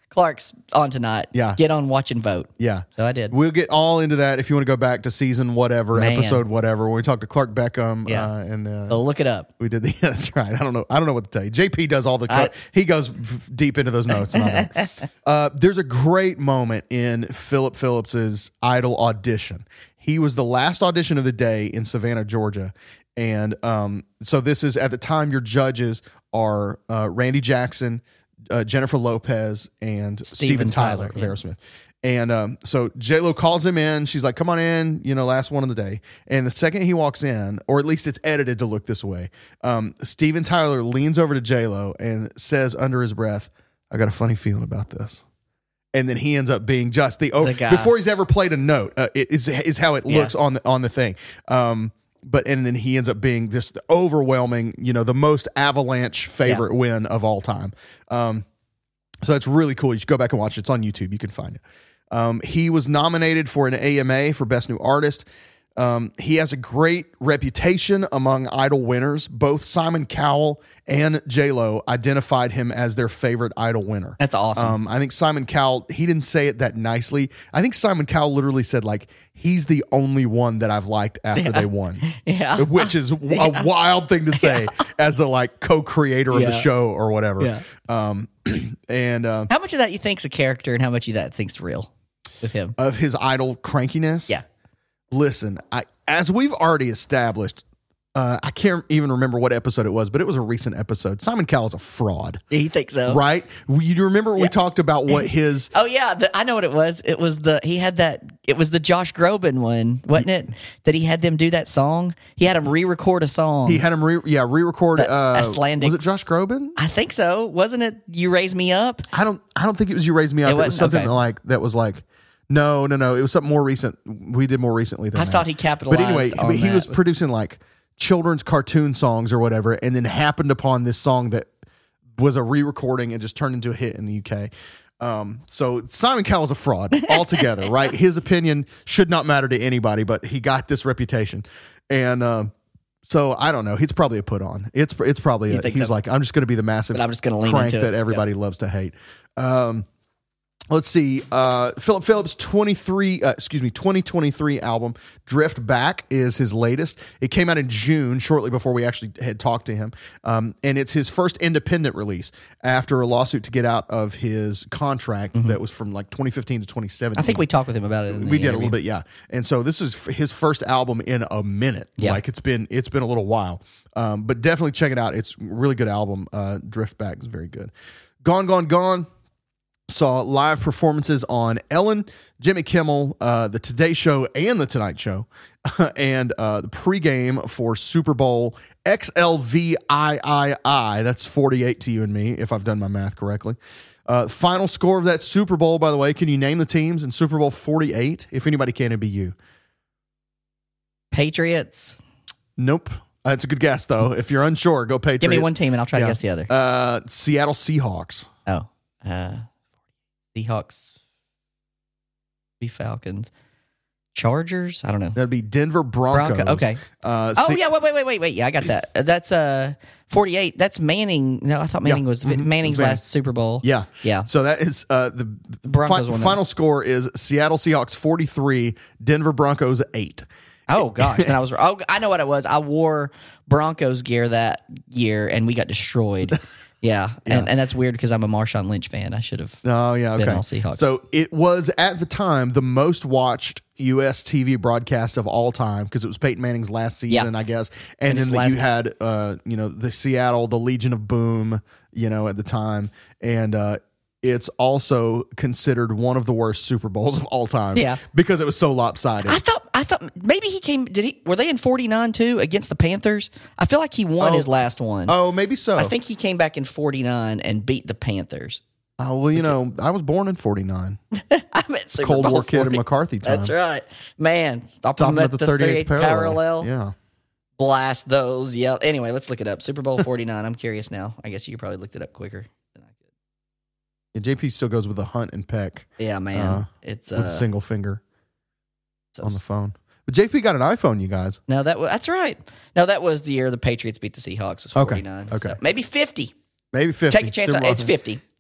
Clark's on tonight. Yeah. Get on, watch, and vote. Yeah. So I did. We'll get all into that if you want to go back to season whatever, Man. episode whatever, when we talked to Clark Beckham. Yeah. Uh, and uh, So look it up. we did the, yeah, that's right. I don't know. I don't know what to tell you. J P does all the, I- he goes f- deep into those notes. And all that. uh, there's a great moment in Philip Phillips's Idol audition. He was the last audition of the day in Savannah, Georgia. And um, so this is, at the time, your judges are uh, Randy Jackson, uh, Jennifer Lopez, and Steven Steven Tyler, Tyler, of yeah. Aerosmith. And um, so J-Lo calls him in. She's like, come on in, you know, last one of the day. And the second he walks in, or at least it's edited to look this way, um, Steven Tyler leans over to J-Lo and says under his breath, I got a funny feeling about this. And then he ends up being just the, The guy. before he's ever played a note, uh, it is, is how it Yeah. looks on the, on the thing. Um, but, and then he ends up being this overwhelming, you know, the most Avalanche favorite Yeah. win of all time. Um, so it's really cool. You should go back and watch it. It's on YouTube. You can find it. Um, he was nominated for an A M A for Best New Artist. Um, he has a great reputation among Idol winners. Both Simon Cowell and J-Lo identified him as their favorite Idol winner. That's awesome. Um, I think Simon Cowell, he didn't say it that nicely. I think Simon Cowell literally said, like, he's the only one that I've liked after they won. Yeah. Which is a wild thing to say as the, like, co-creator of Yeah. the show or whatever. Yeah. Um, and uh, How much of that you think's a character, and how much of that think's real with him? of his Idol crankiness. Yeah. Listen, I as we've already established, uh, I can't even remember what episode it was, but it was a recent episode. Simon Cowell's a fraud, You think so? right? You remember we talked about what his Oh yeah, the, I know what it was. It was the he had that. It was the Josh Groban one, wasn't it? That he had them do that song. He had them re-record a song. he had him re yeah re-record. The Uh, Icelandic- was it Josh Groban? I think so. Wasn't it? You Raise Me Up. I don't I don't think it was You Raise Me Up. It It, was wasn't? something Okay. like that was like. No, no, no. It was something more recent. We did more recently than I that. thought he capitalized But anyway, on he that. was producing like children's cartoon songs or whatever, and then happened upon this song that was a re-recording and just turned into a hit in the U K. Um, so Simon Cowell's a fraud altogether, right? His opinion should not matter to anybody, but he got this reputation, and um, so I don't know. He's probably a put on. It's it's probably You a, think he's so? like, I'm just going to be the massive But I'm just gonna lean crank into it. that everybody loves to hate. Um, Let's see. Uh, Philip Phillips' twenty-three, uh, excuse me, twenty twenty-three album "Drift Back" is his latest. It came out in June, shortly before we actually had talked to him, um, and it's his first independent release after a lawsuit to get out of his contract that was from like twenty fifteen to twenty seventeen. I think we talked with him about it. In the we did a interview. little bit, yeah. And so this is f- his first album in a minute. Yeah. Like it's been it's been a little while, um, but definitely check it out. It's a really good album. Uh, "Drift Back" is very good. "Gone, Gone, Gone" saw live performances on Ellen, Jimmy Kimmel, uh, the Today Show, and the Tonight Show, and uh, the pregame for Super Bowl X L V I I I. That's forty-eight to you and me, if I've done my math correctly. Uh, final score of that Super Bowl, by the way, can you name the teams in Super Bowl forty-eight? If anybody can, it'd be you. Patriots. Nope. That's a good guess, though. If you're unsure, go Patriots. Give me one team and I'll try to Yeah. guess the other. Uh, Seattle Seahawks. Oh, uh, Seahawks, the Falcons, Chargers. I don't know. That'd be Denver Broncos. Bronco- okay. Uh, Oh Se- yeah, wait, wait, wait, wait, wait. Yeah, I got that. Uh, That's uh forty-eight. That's Manning. No, I thought Manning Yeah. was Mhm. Manning's Manning. last Super Bowl. Yeah. yeah. So that is uh, the Broncos fi- won that. final score is Seattle Seahawks forty-three, Denver Broncos eight. Oh gosh, then I was. Oh, I know what it was. I wore Broncos gear that year, and we got destroyed. Yeah, and, and that's weird because I'm a Marshawn Lynch fan. I should have. Oh, yeah, okay. Been all Seahawks. So it was, at the time, the most watched U S T V broadcast of all time because it was Peyton Manning's last season, Yeah. I guess. And, And his then the, last- you had, uh, you know, the Seattle, the Legion of Boom, you know, at the time. And uh, it's also considered one of the worst Super Bowls of all time. Yeah. Because it was so lopsided. I thought. I thought maybe he came. Did he? Were they in forty-nine too against the Panthers? I feel like he won Oh. his last one. oh, maybe so. I think he came back in forty-nine and beat the Panthers. Oh, well, you know, I was born in forty-nine. I meant Super Cold Bowl War kid in forty. McCarthy time. That's right, man. Stop Stopping them at the thirty-eighth parallel. parallel. Yeah. Blast those. Yeah. Anyway, let's look it up. Super Bowl forty-nine. I'm curious now. I guess you probably looked it up quicker than I could. Yeah, J P still goes with a hunt and peck Yeah, man. Uh, it's with uh, a single finger so- on the phone. But J P got an iPhone, you guys. No, that was that's right. No, that was the year the Patriots beat the Seahawks. It was Okay, forty-nine. okay. So maybe fifty. Maybe fifty. Take a chance. Super On, Bowl it's fifty.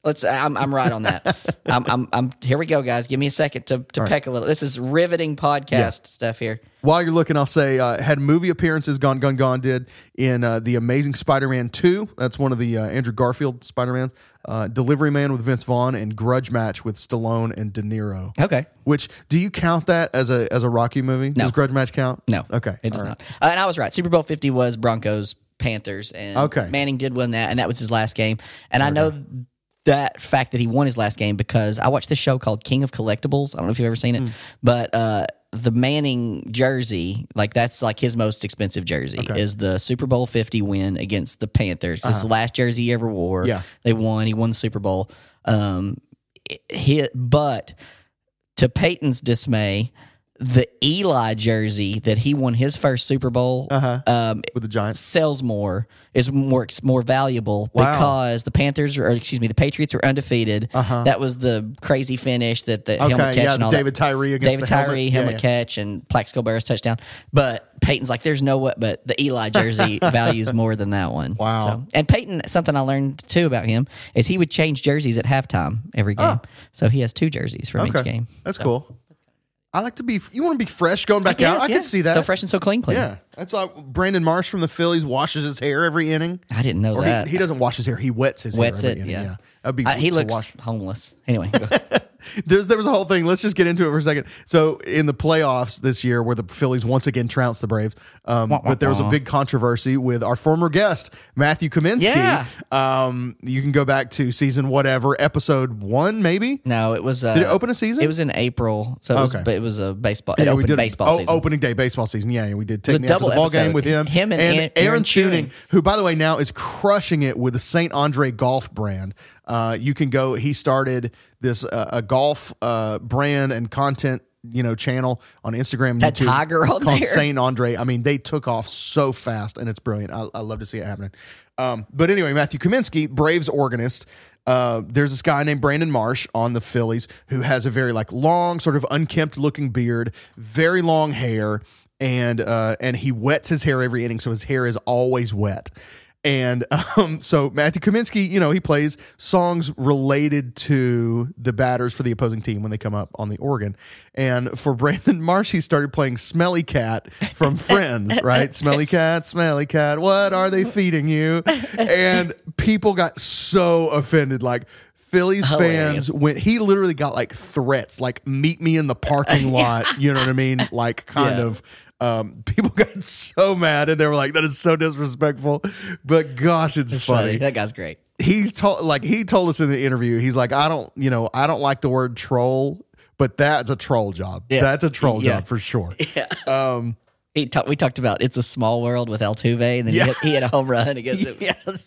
Let's. I'm. I'm right on that. I'm. I'm. I'm. Here we go, guys. Give me a second to, to peck a little. This is riveting podcast Yeah. stuff here. While you're looking, I'll say uh, had movie appearances. Gone Gone Gone did in uh, the Amazing Spider-Man two. That's one of the uh, Andrew Garfield Spider-Mans. Uh, Delivery Man with Vince Vaughn and Grudge Match with Stallone and De Niro. Okay. Which do you count that as a as a Rocky movie? No. Does Grudge Match count? No. Okay. It does All not. Uh, and I was right. Super Bowl fifty was Broncos Panthers, and Okay. Manning did win that, and that was his last game. And I know that fact that he won his last game because I watched this show called King of Collectibles. I don't know if you've ever seen it, but uh, the Manning jersey, like that's like his most expensive jersey, Okay. is the Super Bowl fifty win against the Panthers. It's the last jersey he ever wore. Yeah. They won. He won the Super Bowl. Um, he, but to Peyton's dismay, the Eli jersey that he won his first Super Bowl Uh-huh. um, With the Giants. sells more, is more more valuable Wow. because the Panthers, or excuse me, the Patriots are undefeated. Uh-huh. That was the crazy finish that the Okay, helmet catch yeah, and the all David that. Tyree against David the Tyree helmet. helmet, Yeah, yeah. catch and Plaxico Barris touchdown. But Peyton's like, there's no what, but the Eli jersey values more than that one. Wow. So, and Peyton, something I learned too about him is he would change jerseys at halftime every game. Oh. So he has two jerseys from Okay. each game. That's So, cool. I like to be. You want to be fresh going back guess, out. I yeah. can see that. So fresh and so clean, clean. Yeah, that's like Brandon Marsh from the Phillies washes his hair every inning. I didn't know Or that. he, he doesn't wash his hair. He wets his Wets hair it, every inning. yeah. Yeah, that'd be. Uh, he to looks wash. homeless. Anyway, go. There's, there was a whole thing. Let's just get into it for a second. So in the playoffs this year, where the Phillies once again trounced the Braves, um, Wah, wah, but there was a wah. big controversy with our former guest Matthew Kaminsky. Yeah. Um, you can go back to season whatever, episode one, maybe. No, it was. Uh, Did it open a season? It was in April, so it was, Okay. but it was a baseball. It Yeah, we opened did baseball oh, season. opening day baseball season. Yeah, and we did was take a me out to double the ball episode. game with him. Him and Aaron, Aaron- Aaron Tuning, Tuning. who by the way now is crushing it with the Saint Andre golf brand. Uh, you can go. He started this uh, a golf uh, brand and content, you know, channel on Instagram. and That YouTube tiger on called there. Saint Andre. I mean, they took off so fast, and it's brilliant. I, I love to see it happening. Um, but anyway, Matthew Kaminsky, Braves organist. Uh, there's this guy named Brandon Marsh on the Phillies who has a very like long, sort of unkempt looking beard, very long hair, and uh, and he wets his hair every inning, so his hair is always wet. And um, so Matthew Kaminsky, you know, he plays songs related to the batters for the opposing team when they come up on the organ. And for Brandon Marsh, he started playing Smelly Cat from Friends, right? Smelly Cat, Smelly Cat, what are they feeding you? And people got so offended. Like, Phillies Hilarious. fans went, he literally got like threats, like, meet me in the parking lot, you know what I mean? Like, kind Yeah. of. Um, people got so mad and they were like, that is so disrespectful. But gosh, it's, funny. That guy's great. He told like he told us in the interview, he's like, I don't, you know, I don't like the word troll, but that's a troll job. Yeah. That's a troll Yeah. job for sure. Um He talk, we talked about It's a Small World with Altuve, and then Yeah. he, hit, he had a home run against it. Yes.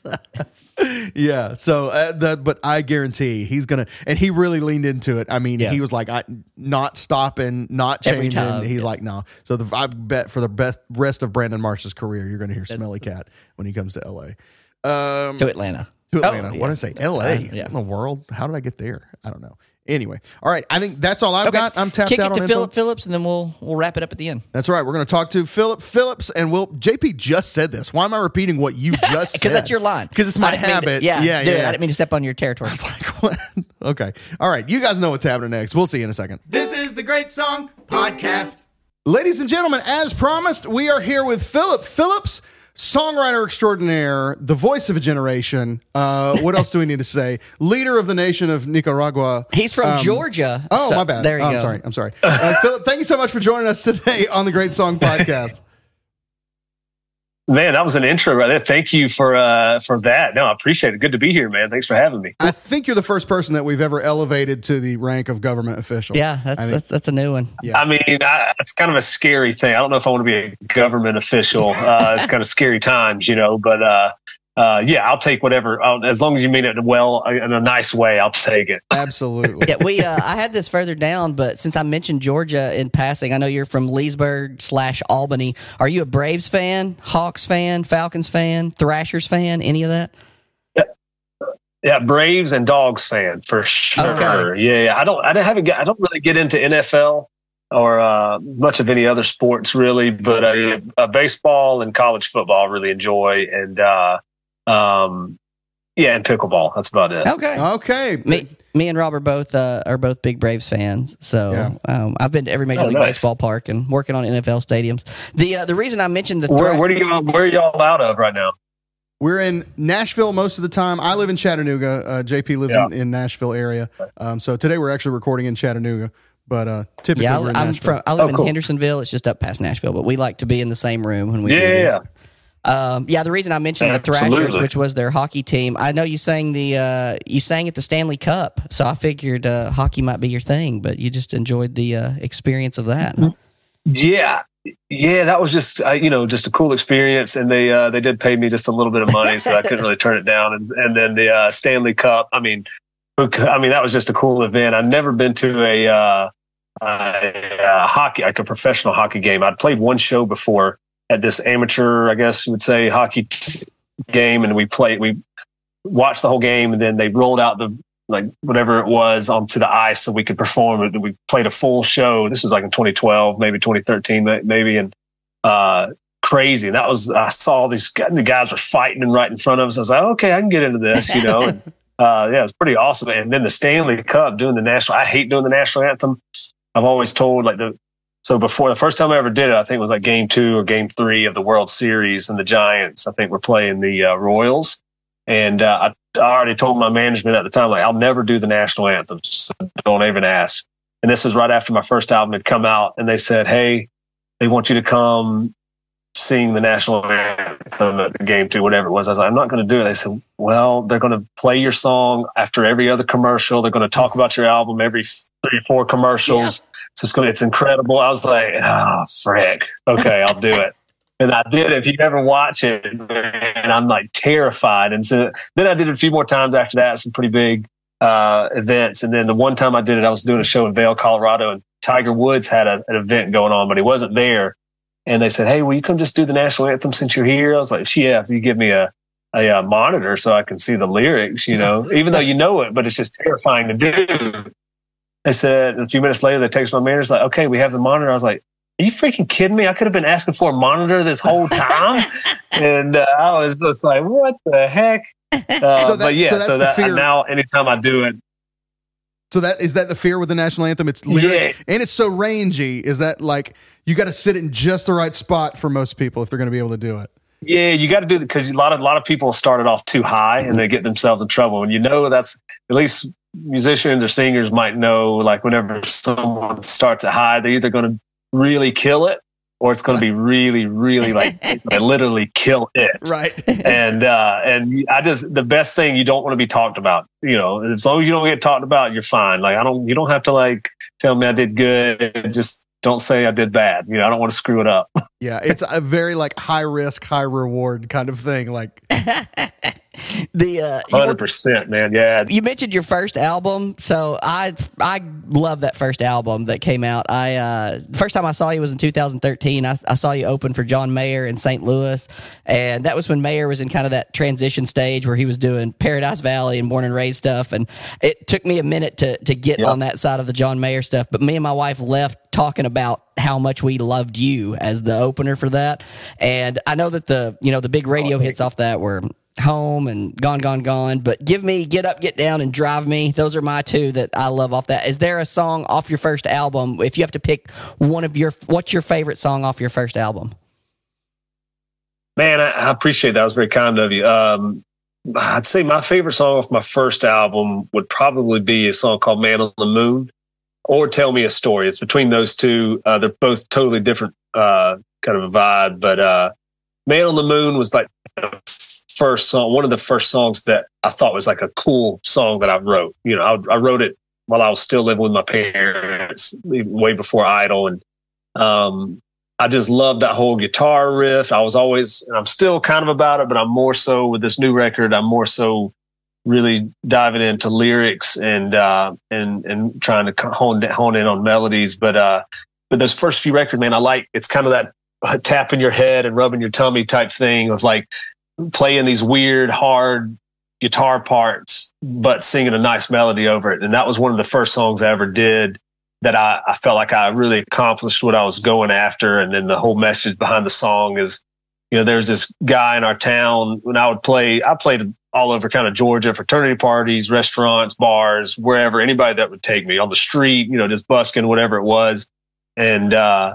Yeah. So, uh, that, but I guarantee he's gonna, and he really leaned into it. I mean, Yeah. he was like, I not stopping, not Every changing. time, He's yeah. like, no. So the I bet for the best rest of Brandon Marsh's career, you're gonna hear Smelly Cat when he comes to L A. Um, To Atlanta. To Atlanta. Oh, What yeah. did I say? L A. Uh, yeah. What in the world? How did I get there? I don't know. Anyway, all right. I think that's all I've Okay. got. I'm tapped Kick out it to on info. Philip Phillips, and then we'll we'll wrap it up at the end. That's right. We're going to talk to Philip Phillips, and we'll. J P just said this. Why am I repeating what you just said? Because that's your line. Because it's I my didn't mean to- habit. yeah, yeah, dude, yeah. I didn't mean to step on your territory. It's like, what? Okay. All right. You guys know what's happening next. We'll see you in a second. This is the Great Song Podcast. Ladies and gentlemen, as promised, we are here with Philip Phillips, songwriter extraordinaire, the voice of a generation. Uh, what else do we need to say? Leader of the nation of Nicaragua. He's from Um, Georgia. Oh, so- my bad. There you Oh, go. I'm sorry. I'm sorry. Uh, Philip, thank you so much for joining us today on the Great Song Podcast. Man, that was an intro right there. Thank you for uh, for that. No, I appreciate it. Good to be here, man. Thanks for having me. I think you're the first person that we've ever elevated to the rank of government official. Yeah, that's I mean, that's that's a new one. Yeah. I mean, I, it's kind of a scary thing. I don't know if I want to be a government official. Uh, it's kind of scary times, you know. But uh, uh, yeah, I'll take whatever. I'll, as long as you mean it well in a nice way, I'll take it. Absolutely. Yeah, we. Uh, I had this further down, but since I mentioned Georgia in passing, I know you're from Leesburg slash Albany. Are you a Braves fan, Hawks fan, Falcons fan, Thrashers fan? Any of that? Yeah, Braves and Dogs fan for sure. Okay. Yeah, yeah. I don't. I don't haven't. I don't really get into N F L or uh, much of any other sports really, but uh, uh, baseball and college football I really enjoy. And uh, um, yeah, and pickleball. That's about it. Okay. Okay. Me, me and Rob are both uh, are both big Braves fans. So Yeah. um, I've been to every Major Oh, League nice. Baseball park and working on N F L stadiums. The uh, the reason I mentioned the Where, threat, where do y'all where are y'all out of right now? We're in Nashville most of the time. I live in Chattanooga. Uh, J P lives Yeah. in, in Nashville area. Um, so today we're actually recording in Chattanooga, but uh, typically yeah, we're in I, I'm Nashville. from I live Oh, in cool. Hendersonville. It's just up past Nashville, but we like to be in the same room when we do Yeah, this. yeah. Um, yeah, the reason I mentioned the Thrashers, Absolutely. which was their hockey team, I know you sang the uh, you sang at the Stanley Cup, so I figured uh, hockey might be your thing, but you just enjoyed the uh, experience of that. Yeah, yeah, that was just uh, you know just a cool experience, and they uh, they did pay me just a little bit of money, so I couldn't really turn it down. And, and then the uh, Stanley Cup, I mean, I mean that was just a cool event. I'd never been to a, uh, a, a hockey like a professional hockey game. I'd played one show before at this amateur, I guess you would say, hockey t- game, and we played. We watched the whole game, and then they rolled out the like whatever it was onto the ice so we could perform it. We played a full show. This was like in twenty twelve, maybe twenty thirteen, maybe, and uh, crazy. And that was I saw these guys, the guys were fighting and right in front of us. I was like, okay, I can get into this, you know. And uh, yeah, it was pretty awesome. And then the Stanley Cup, doing the national. I hate doing the national anthem. I've always told like the. So before the first time I ever did it, I think it was like game two or game three of the World Series, and the Giants, I think, were playing the uh, Royals. And uh, I, I already told my management at the time, like, I'll never do the national anthem, so don't even ask. And this was right after my first album had come out, and they said, hey, they want you to come sing the national anthem at the game two, whatever it was. I was like, I'm not going to do it. They said, well, they're going to play your song after every other commercial. They're going to talk about your album every three or four commercials. Yeah. So it's, gonna, it's incredible. I was like, oh, frick. Okay, I'll do it. And I did it. If you ever watch it, and I'm like terrified. And so then I did it a few more times after that, some pretty big uh, events. And then the one time I did it, I was doing a show in Vail, Colorado, and Tiger Woods had a, an event going on, but he wasn't there. And they said, hey, will you come just do the national anthem since you're here? I was like, yeah, so you give me a, a, a monitor so I can see the lyrics, you know, even though you know it, but it's just terrifying to do. They said, a few minutes later, they text my manager, like, okay, we have the monitor. I was like, are you freaking kidding me? I could have been asking for a monitor this whole time. and uh, I was just like, what the heck? Uh, so that, but yeah, so, that's so the that fear. now anytime I do it. So that is that the fear with the national anthem? It's lyrics Yeah. and it's so rangy. Is that like you got to sit it in just the right spot for most people if they're going to be able to do it? Yeah, you got to do it because a lot of a lot of people started off too high and they get themselves in trouble. And you know that's at least musicians or singers might know. Like whenever someone starts at high, they're either going to really kill it or it's going to be really, really like literally kill it. Right. and uh, and I just the best thing you don't want to be talked about. You know, as long as you don't get talked about, you're fine. Like I don't, you don't have to like tell me I did good. Just don't say I did bad. You know, I don't want to screw it up. Yeah, it's a very like high risk, high reward kind of thing. Like the uh, hundred percent, man. Yeah. You mentioned your first album, so I I love that first album that came out. I uh, the first time I saw you was in two thousand thirteen. I, I saw you open for John Mayer in Saint Louis, and that was when Mayer was in kind of that transition stage where he was doing Paradise Valley and Born and Raised stuff. And it took me a minute to to get yep. on that side of the John Mayer stuff. But me and my wife left talking about how much we loved you as the opener for that. And I know that the you know the big radio oh, hits off that were Home and Gone, Gone, Gone, but Give Me, Get Up, Get Down, and Drive Me. Those are my two that I love off that. Is there a song off your first album? If you have to pick one of your, what's your favorite song off your first album? Man, I, I appreciate that. That was very kind of you. Um, I'd say my favorite song off my first album would probably be a song called Man on the Moon or Tell Me a Story. It's between those two. Uh, they're both totally different uh, kind of a vibe, but uh, Man on the Moon was like first song, one of the first songs that I thought was like a cool song that I wrote. You know, I, I wrote it while I was still living with my parents, way before Idol, and um, I just loved that whole guitar riff. I was always, and I'm still kind of about it, but I'm more so with this new record. I'm more so really diving into lyrics and uh, and and trying to hone hone in on melodies. But uh, but those first few records, man, I like. It's kind of that tapping your head and rubbing your tummy type thing of like playing these weird, hard guitar parts, but singing a nice melody over it. And that was one of the first songs I ever did that I, I felt like I really accomplished what I was going after. And then the whole message behind the song is, you know, there's this guy in our town when I would play, I played all over kind of Georgia, fraternity parties, restaurants, bars, wherever, anybody that would take me on the street, you know, just busking, whatever it was. And, uh,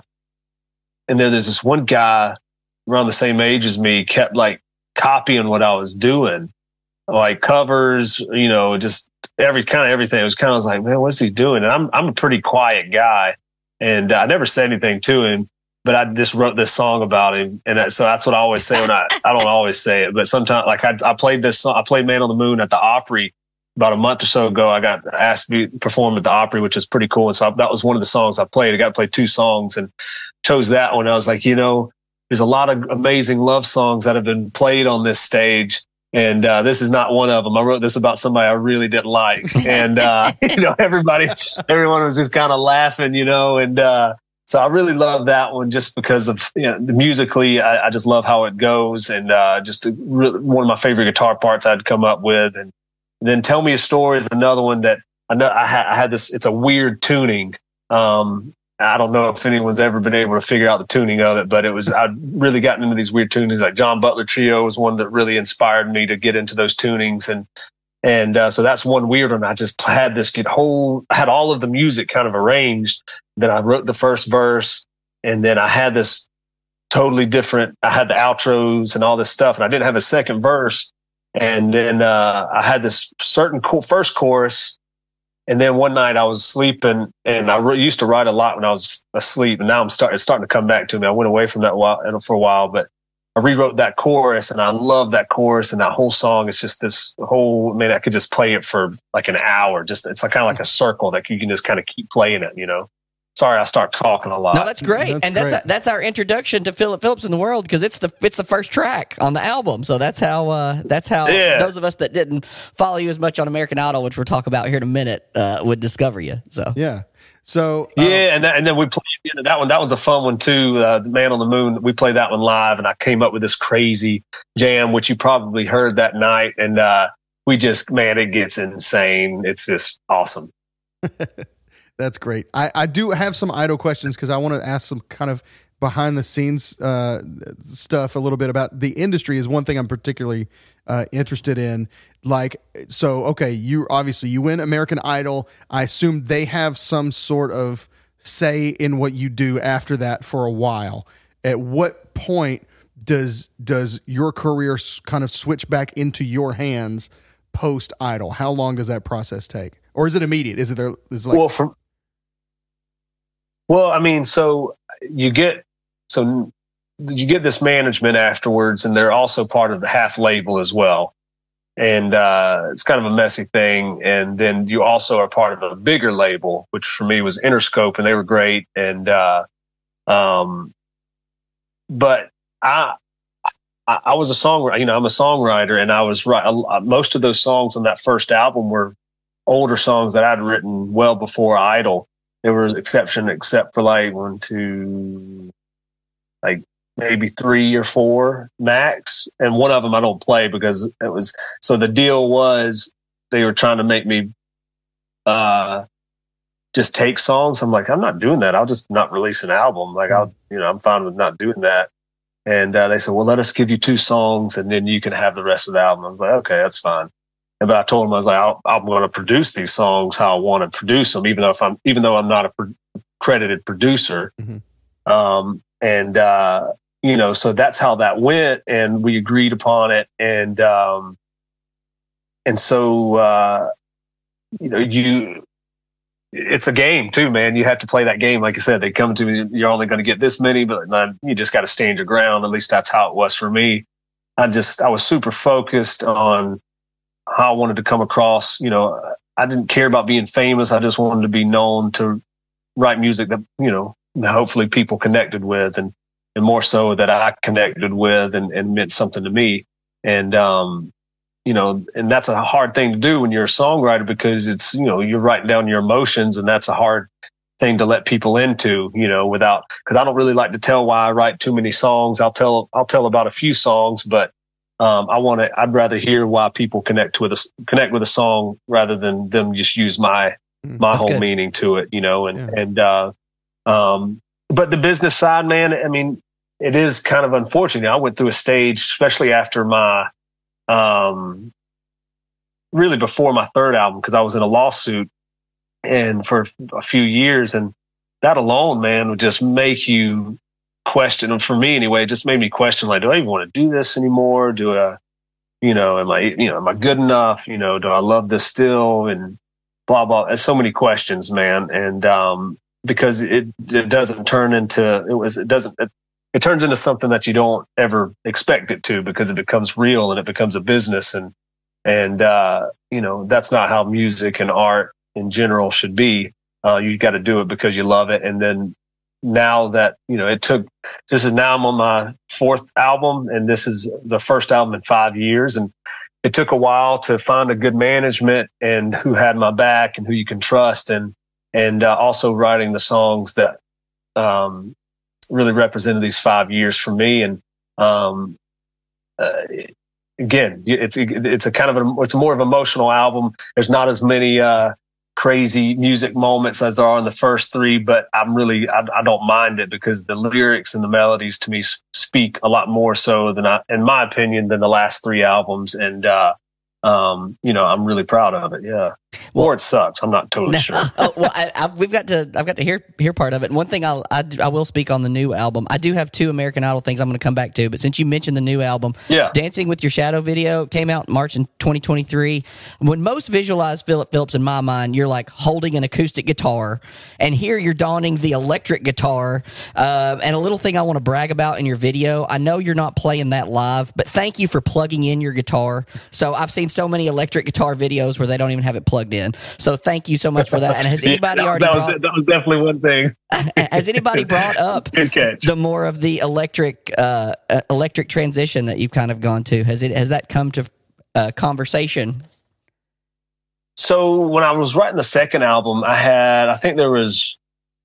and then there's this one guy around the same age as me kept like copying what I was doing, like covers, you know, just every kind of everything. It was kind of like, man, what's he doing? And I'm, I'm a pretty quiet guy, and I never said anything to him, but I just wrote this song about him. And that, so that's what I always say when I, I don't always say it, but sometimes like I, I played this song, I played Man on the Moon at the Opry about a month or so ago. I got asked to be, perform at the Opry, which is pretty cool. And so I, that was one of the songs I played. I got to play two songs and chose that one. I was like, you know, there's a lot of amazing love songs that have been played on this stage. And uh, this is not one of them. I wrote this about somebody I really didn't like. And, uh, you know, everybody, everyone was just kind of laughing, you know, and uh, so I really love that one just because of, you know, the musically, I, I just love how it goes. And uh, just a, really, one of my favorite guitar parts I'd come up with. And then Tell Me a Story is another one that I know I, ha- I had this, it's a weird tuning. Um, I don't know if anyone's ever been able to figure out the tuning of it, but it was, I'd really gotten into these weird tunings. Like John Butler Trio was one that really inspired me to get into those tunings. And, and, uh, so that's one weird one. I just had this get whole, I had all of the music kind of arranged. Then I wrote the first verse, and then I had this totally different, I had the outros and all this stuff, and I didn't have a second verse. And then, uh, I had this certain co- first chorus. And then one night I was sleeping, and I re- used to write a lot when I was asleep, and now I'm start- it's starting to come back to me. I went away from that while, for a while, but I rewrote that chorus, and I love that chorus and that whole song. It's just this whole, I mean, I could just play it for like an hour. Just it's like kind of like a circle that you can just kind of keep playing it, you know. Sorry, I start talking a lot. No, that's great, That's and that's great. that's our introduction to Philip Phillips in the world, because it's the it's the first track on the album. So that's how uh, that's how Yeah. those of us that didn't follow you as much on American Idol, which we'll talk about here in a minute, uh, would discover you. So Yeah. So uh, Yeah, and that, and then we played you know, that one. That one's a fun one too. Uh, the Man on the Moon. We played that one live, and I came up with this crazy jam, which you probably heard that night. And uh, we just, man, it gets insane. It's just awesome. That's great. I, I do have some idle questions because I want to ask some kind of behind the scenes uh, stuff a little bit about the industry is one thing I'm particularly uh, interested in. Like, so, okay, you obviously you win American Idol. I assume they have some sort of say in what you do after that for a while. At what point does does your career s- kind of switch back into your hands post Idol? How long does that process take? Or is it immediate? Is it there? Is it like, well, from well, I mean, so you get so you get this management afterwards, and they're also part of the half label as well. And uh, it's kind of a messy thing. And then you also are part of a bigger label, which for me was Interscope, and they were great. And uh, um, but I, I I was a songwriter. You know, I'm a songwriter, and I was right. Most of those songs on that first album were older songs that I'd written well before Idol. There was exception, except for like one, two, like maybe three or four max. And one of them I don't play because it was, so the deal was they were trying to make me uh, just take songs. I'm like, I'm not doing that. I'll just not release an album. Like I'll, you know, I'm fine with not doing that. And uh, they said, well, let us give you two songs and then you can have the rest of the album. I was like, okay, that's fine. But I told him, I was like, I'll, I'm going to produce these songs how I want to produce them, even though if I'm, even though I'm not a pro- credited producer. Mm-hmm. Um, and, uh, you know, so that's how that went, and we agreed upon it. And, um, and so, uh, you know, you, it's a game too, man. You have to play that game. Like I said, they come to me, you're only going to get this many, but you just got to stand your ground. At least that's how it was for me. I just, I was super focused on how I wanted to come across. You know, I didn't care about being famous. I just wanted to be known to write music that, you know, hopefully people connected with, and, and more so that I connected with and, and meant something to me. And, um, you know, and that's a hard thing to do when you're a songwriter, because it's, you know, you're writing down your emotions, and that's a hard thing to let people into, you know, without, cause I don't really like to tell why I write too many songs. I'll tell, I'll tell about a few songs, but Um, I want to, I'd rather hear why people connect with a, connect with a song rather than them just use my, my That's whole good. meaning to it, you know, and, Yeah. and, uh, um, but the business side, man, I mean, it is kind of unfortunate. I went through a stage, especially after my, um, really before my third album, because I was in a lawsuit and for a few years, and that alone, man, would just make you question. And for me anyway, it just made me question, like, do I even want to do this anymore? Do I, you know, am I, you know, am I good enough? You know, do I love this still? And blah, blah. There's so many questions, man. And, um, because it, it doesn't turn into, it was, it doesn't, it, it turns into something that you don't ever expect it to, because it becomes real and it becomes a business. And, and, uh, you know, that's not how music and art in general should be. Uh, you got to do it because you love it. And then now that, you know, it took, this is now I'm on my fourth album, and this is the first album in five years. And it took a while to find a good management and who had my back and who you can trust. And, and uh, also writing the songs that um, really represented these five years for me. And um, uh, again, it's, it's a kind of, a, it's a more of an emotional album. There's not as many, uh, crazy music moments as there are in the first three, but I'm really, I, I don't mind it, because the lyrics and the melodies to me speak a lot more so than I, in my opinion, than the last three albums. And, uh, um, you know, I'm really proud of it. Yeah. Well, or it sucks. I'm not totally sure. oh, well, I, I, we've got to, I've got to hear, hear part of it. And one thing I'll, I, I will speak on the new album. I do have two American Idol things I'm going to come back to, but since you mentioned the new album, yeah. Dancing with Your Shadow video came out in March in twenty twenty-three. When most visualize Philip Phillips in my mind, you're like holding an acoustic guitar, and here you're donning the electric guitar. Uh, and a little thing I want to brag about in your video, I know you're not playing that live, but thank you for plugging in your guitar. So I've seen so many electric guitar videos where they don't even have it plugged in. So thank you so much for that. And has anybody yeah, that was, already that was, brought, that was definitely one thing. Has anybody brought up Good catch. the more of the electric uh, uh, electric transition that you've kind of gone to? Has it has that come to uh, conversation? So when I was writing the second album, I had, I think there was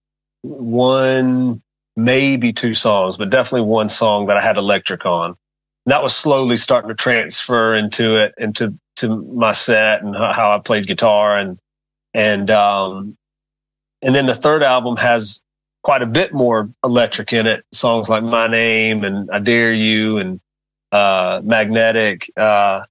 one, maybe two songs, but definitely one song that I had electric on. And that was slowly starting to transfer into it, into to my set and how I played guitar. And, and, um, and then the third album has quite a bit more electric in it. Songs like My Name and I Dare You and, uh, Magnetic, uh,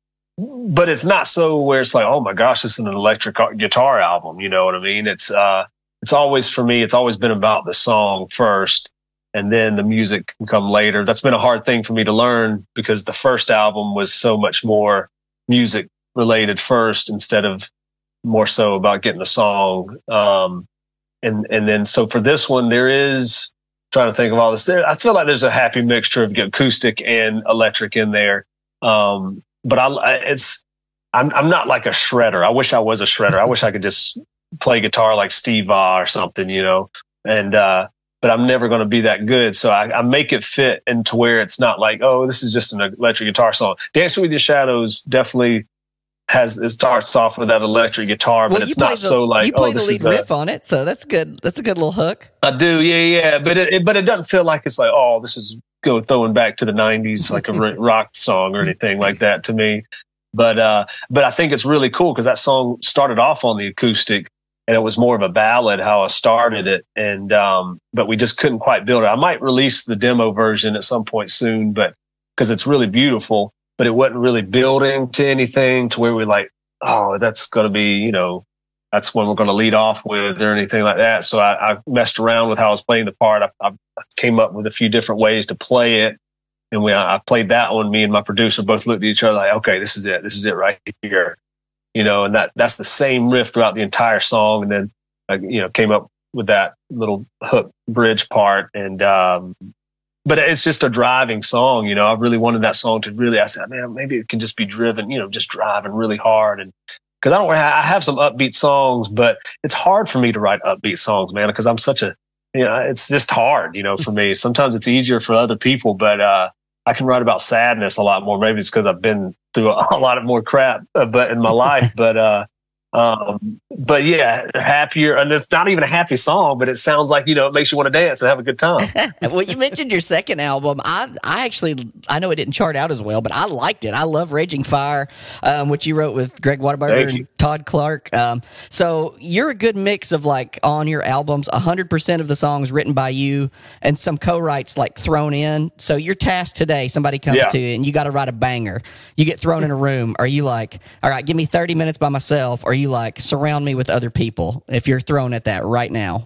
but it's not so where it's like, oh my gosh, this is an electric guitar album. You know what I mean? It's, uh, it's always, for me, it's always been about the song first, and then the music can come later. That's been a hard thing for me to learn, because the first album was so much more music related first, instead of more so about getting the song. Um, and, and then, so for this one, there is, trying to think of all this there. I feel like there's a happy mixture of acoustic and electric in there. Um, but I, it's, I'm, I'm not like a shredder. I wish I was a shredder. I wish I could just play guitar like Steve Vai or something, you know, and, uh, but I'm never going to be that good. So I, I make it fit into where it's not like, oh, this is just an electric guitar song. Dancing with Your Shadows definitely has, it starts off with that electric guitar, but well, it's not the, so like, you play oh, the this lead is riff a, on it. So that's good. That's a good little hook. I do. Yeah. Yeah. But it, it but it doesn't feel like it's like, oh, this is go throwing back to the nineties, like a rock song or anything like that to me. But, uh, but I think it's really cool, because that song started off on the acoustic, and it was more of a ballad how I started it. And, um, but we just couldn't quite build it. I might release the demo version at some point soon, but because it's really beautiful, but it wasn't really building to anything to where we're like, oh, that's going to be, you know, that's when we're going to lead off with or anything like that. So I, I messed around with how I was playing the part. I, I came up with a few different ways to play it. And when I played that one, me and my producer both looked at each other like, okay, this is it. This is it right here. You know, and that that's the same riff throughout the entire song. And then, I, you know, came up with that little hook bridge part. And, um, but it's just a driving song. You know, I really wanted that song to really, I said, man, maybe it can just be driven, you know, just driving really hard. And because I don't, I have some upbeat songs, but it's hard for me to write upbeat songs, man, because I'm such a, you know, it's just hard, you know, for me. Sometimes it's easier for other people, but, uh, I can write about sadness a lot more. Maybe it's because I've been through a, a lot of more crap, uh, but in my life. But uh, Um, but yeah, happier, and it's not even a happy song, but it sounds like, you know, it makes you want to dance and have a good time. Well, you mentioned your second album. I, I actually, I know it didn't chart out as well, but I liked it. I love Raging Fire, um, which you wrote with Greg Whataburger and Todd Clark. Um, so you're a good mix of, like, on your albums, one hundred percent of the songs written by you and some co-writes like thrown in. So your task today, somebody comes Yeah. to you and you got to write a banger. You get thrown in a room. Are you like, all right, give me thirty minutes by myself? Or are you like, surround me with other people if you're thrown at that right now?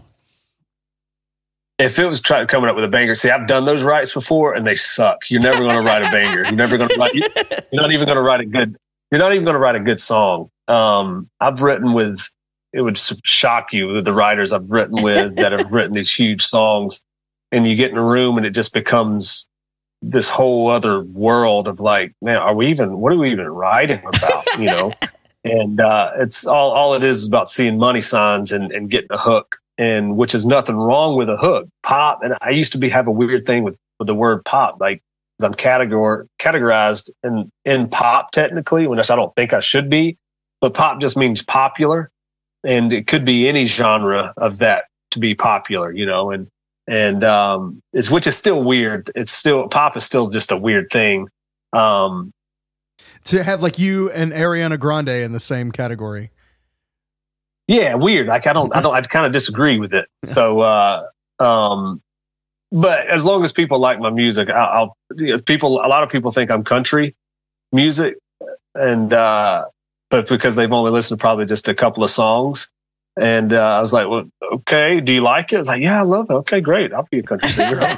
If it was trying coming up with a banger, see, I've done those writes before and they suck. You're never going to write a banger. You're never going to write. You're not even going to write a good. You're not even going to write a good song. Um, I've written with. It would shock you with the writers I've written with that have written these huge songs, and you get in a room and it just becomes this whole other world of like, man, are we even? What are we even writing about? You know. And uh, it's all, all it is is about seeing money signs and, and getting a hook, and which is nothing wrong with a hook. Pop, and I used to be have a weird thing with, with the word pop, like I'm categor categorized in in pop technically, when I don't think I should be, but pop just means popular, and it could be any genre of that to be popular, you know, and and um, it's which is still weird. It's still pop is still just a weird thing. Um, To have like you and Ariana Grande in the same category. Yeah, weird. Like I don't, I don't, I kind of disagree with it. So, uh, um, but as long as people like my music, I, I'll, if people, a lot of people think I'm country music, and, uh, but because they've only listened to probably just a couple of songs. And, uh, I was like, well, okay, do you like it? I was like, yeah, I love it. Okay, great. I'll be a country singer. I don't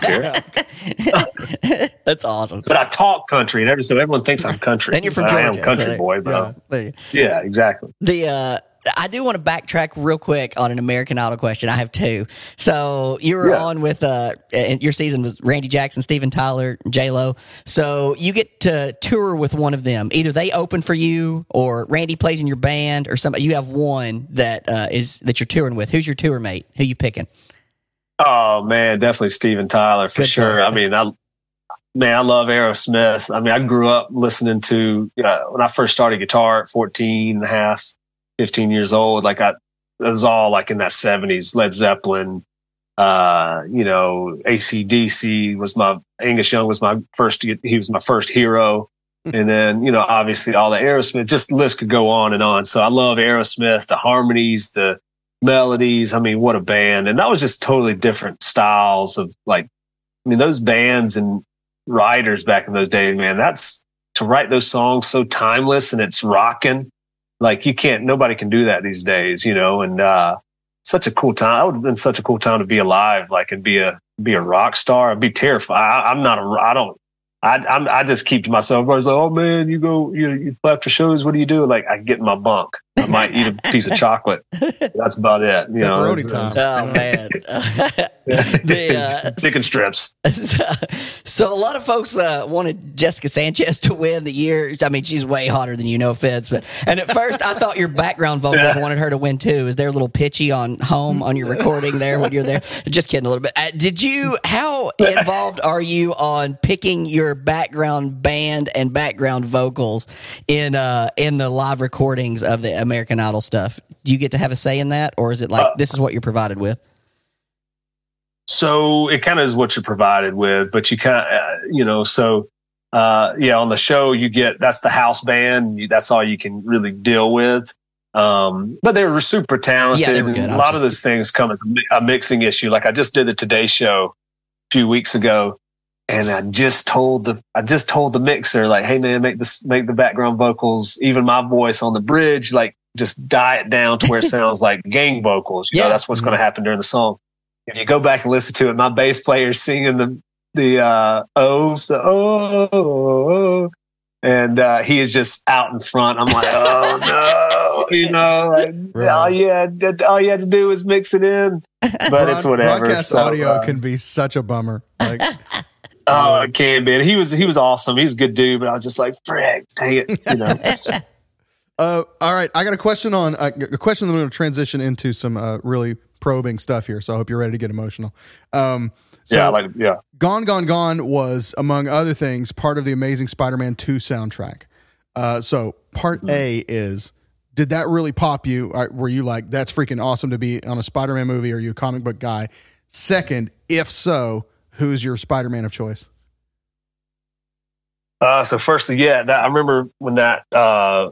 care. That's awesome. But I talk country, and every, so everyone thinks I'm country. And you're from I Georgia. am country so boy, but yeah, I'm, yeah, exactly. The, uh, I do want to backtrack real quick on an American Idol question. I have two. So you were Yeah. on with, uh, and your season was Randy Jackson, Steven Tyler, J-Lo. So you get to tour with one of them. Either they open for you or Randy plays in your band or somebody. You have one that, uh, is, that you're touring with. Who's your tour mate? Who you picking? Oh man, definitely Steven Tyler for Good sure. choice. I mean, I man, I love Aerosmith. I mean, I grew up listening to uh, when I first started guitar at fourteen and a half, fifteen years old. Like I, it was all like in that seventies. Led Zeppelin, uh, you know, A C D C was my Angus Young was my first. He was my first hero. And then, you know, obviously all the Aerosmith. Just the list could go on and on. So I love Aerosmith, the harmonies, the melodies. I mean, what a band. And that was just totally different styles of like, I mean, those bands and writers back in those days, man, that's to write those songs so timeless and it's rocking. Like you can't, nobody can do that these days, you know, and, uh, such a cool time. It would have been such a cool time to be alive, like, and be a, be a rock star. I'd be terrified. I, I'm not a, I don't, I, I'm, I just keep to myself. Everybody's like, oh man, you go, you, you play after shows. What do you do? Like I get in my bunk. I might eat a piece of chocolate. That's about it. You know, Pepperoni it's, time. Oh man, the, uh, chicken strips. so a lot of folks uh, wanted Jessica Sanchez to win the year. I mean, she's way hotter than you, no offense. But and at first, I thought your background vocals Yeah. wanted her to win too. Is there a little pitchy on home on your recording there when you're there? Just kidding a little bit. Uh, did you? How involved are you on picking your background band and background vocals in uh, in the live recordings of the American Idol stuff? Do you get to have a say in that, or is it like Uh, this is what you're provided with? So it kind of is what you're provided with, but you kind of, uh, you know, so, uh, yeah, on the show you get, that's the house band. You, that's all you can really deal with. Um, but they were super talented. Yeah, they were good. And I a was lot of just- those things come as a, mi- a mixing issue. Like I just did the Today Show a few weeks ago, and I just told the, I just told the mixer, like, hey man, make this, make the background vocals, even my voice on the bridge, like just die it down to where it sounds like gang vocals. You Yeah. know, that's what's going to happen during the song. If you go back and listen to it, my bass player's singing the the uh, O's, the oh, oh, oh, and uh, he is just out in front. I'm like, oh no, you know, like, Right. all you had, all you had to do was mix it in, but Broad- it's whatever. Broadcast So, audio uh, can be such a bummer. Like, oh, it can be. And he was he was awesome. He's a good dude, but I was just like, frick, dang it, you know. uh, all right, I got a question on uh, a question that I'm going to transition into some uh, really probing stuff here. So I hope you're ready to get emotional. Um, so yeah, like yeah. Gone, Gone, Gone was, among other things, part of the Amazing Spider-Man two soundtrack. Uh, so part A is did that really pop you? Or were you like, that's freaking awesome to be on a Spider-Man movie? Are you a comic book guy? Second, if so, who's your Spider-Man of choice? Uh, so firstly, yeah, that, I remember when that uh,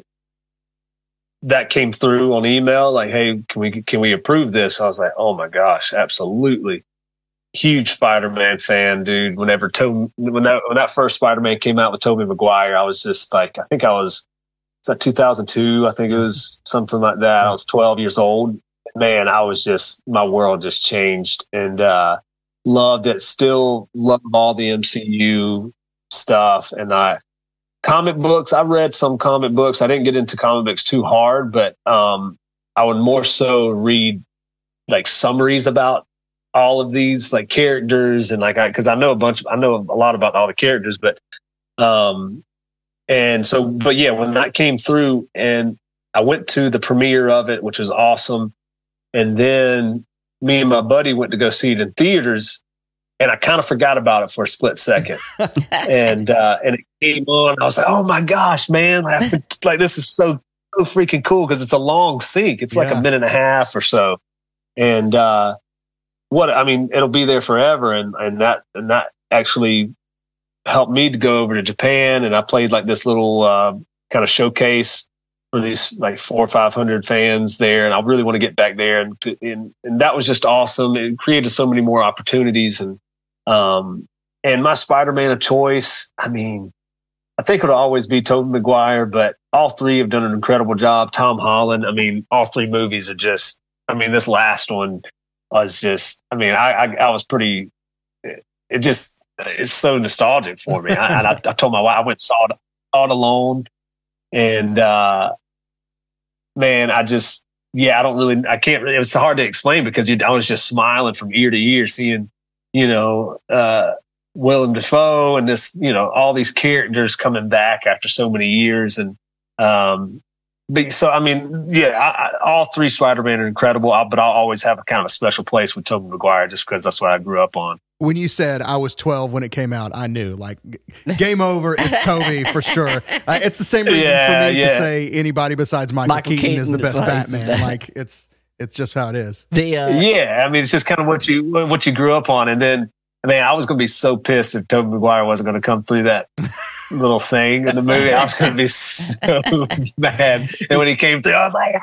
that came through on email, like, hey, can we can we approve this? I was like, oh my gosh, absolutely. Huge Spider-Man fan, dude. Whenever Tobey, when that when that first Spider-Man came out with Tobey Maguire, I was just like, I think I was, it's like two thousand two, I think it was something like that. I was twelve years old. Man, I was just, my world just changed, and uh, loved it. Still love all the M C U stuff. And I, comic books, I read some comic books. I didn't get into comic books too hard, but um, I would more so read like summaries about all of these like characters, and like I, because I know a bunch, I know a lot about all the characters, but um, and so, but yeah, when that came through, and I went to the premiere of it, which was awesome. And then me and my buddy went to go see it in theaters, and I kind of forgot about it for a split second. and uh, and it came on, and I was like, "Oh my gosh, man! Like, like this is so so freaking cool," because it's a long sync. It's like yeah. a minute and a half or so. And uh, what I mean, it'll be there forever. And and that and that actually helped me to go over to Japan, and I played like this little uh, kind of showcase for these like four or five hundred fans there, and I really want to get back there, and, and and that was just awesome. It created so many more opportunities, and um and my Spider-Man of choice, I mean, I think it'll always be Tobey Maguire, but all three have done an incredible job. Tom Holland, I mean, all three movies are just, I mean, this last one was just, I mean, I I, I was pretty, it, it just it's so nostalgic for me. I, and I, I told my wife, I went and saw it, saw it alone. And, uh, man, I just, yeah, I don't really, I can't really, it was hard to explain because you, I was just smiling from ear to ear, seeing, you know, uh, Willem Dafoe and this, you know, all these characters coming back after so many years. And, um, but so, I mean, yeah, I, I, all three Spider-Man are incredible, but I'll always have a kind of a special place with Tobey Maguire just because that's what I grew up on. When you said I was twelve when it came out, I knew, like, game over, it's Tobey for sure. Uh, it's the same reason yeah, for me yeah. to say anybody besides Michael, Michael Keaton, Keaton is the best Batman. that. Like, it's it's just how it is. The uh, yeah, I mean, it's just kind of what you what you grew up on. And then, I mean, I was going to be so pissed if Tobey Maguire wasn't going to come through that little thing in the movie. I was going to be so mad. And when he came through, I was like,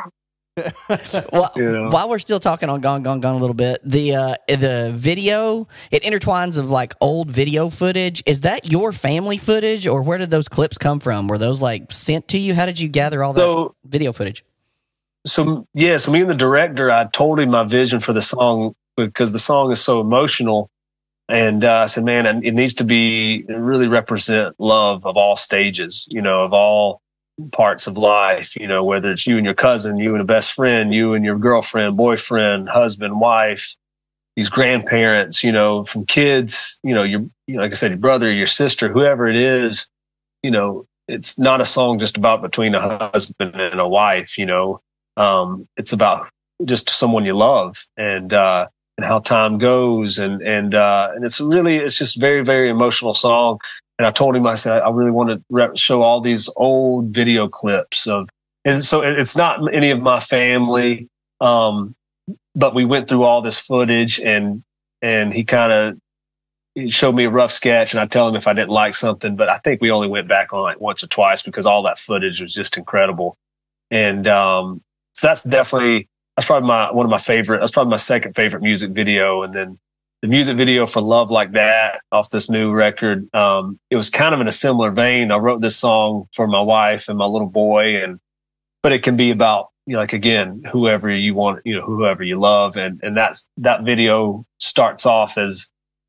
well, you know. While we're still talking on Gone, Gone, Gone a little bit, the uh, the video, it intertwines of like old video footage. Is that your family footage, or where did those clips come from? Were those like sent to you? How did you gather all that So- video footage? So yeah, so me and the director, I told him my vision for the song because the song is so emotional, and uh, I said, man, it needs to be really represent love of all stages, you know, of all parts of life, you know, whether it's you and your cousin, you and a best friend, you and your girlfriend, boyfriend, husband, wife, these grandparents, you know, from kids, you know, your, you know, like I said, your brother, your sister, whoever it is, you know, it's not a song just about between a husband and a wife, you know. Um, it's about just someone you love, and uh, and how time goes, and and uh, and it's really, it's just very, very emotional song. And I told him, I said, I really want to rep- show all these old video clips of, and so it's not any of my family, um, but we went through all this footage, and and he kind of he showed me a rough sketch, and I tell him if I didn't like something, but I think we only went back on it once or twice because all that footage was just incredible. And um, so that's definitely, that's probably my, one of my favorite, that's probably my second favorite music video. And then the music video for Love Like That off this new record, um, it was kind of in a similar vein. I wrote this song for my wife and my little boy, and but it can be about, you know, like, again, whoever you want, you know, whoever you love. And, and that's, that video starts off as,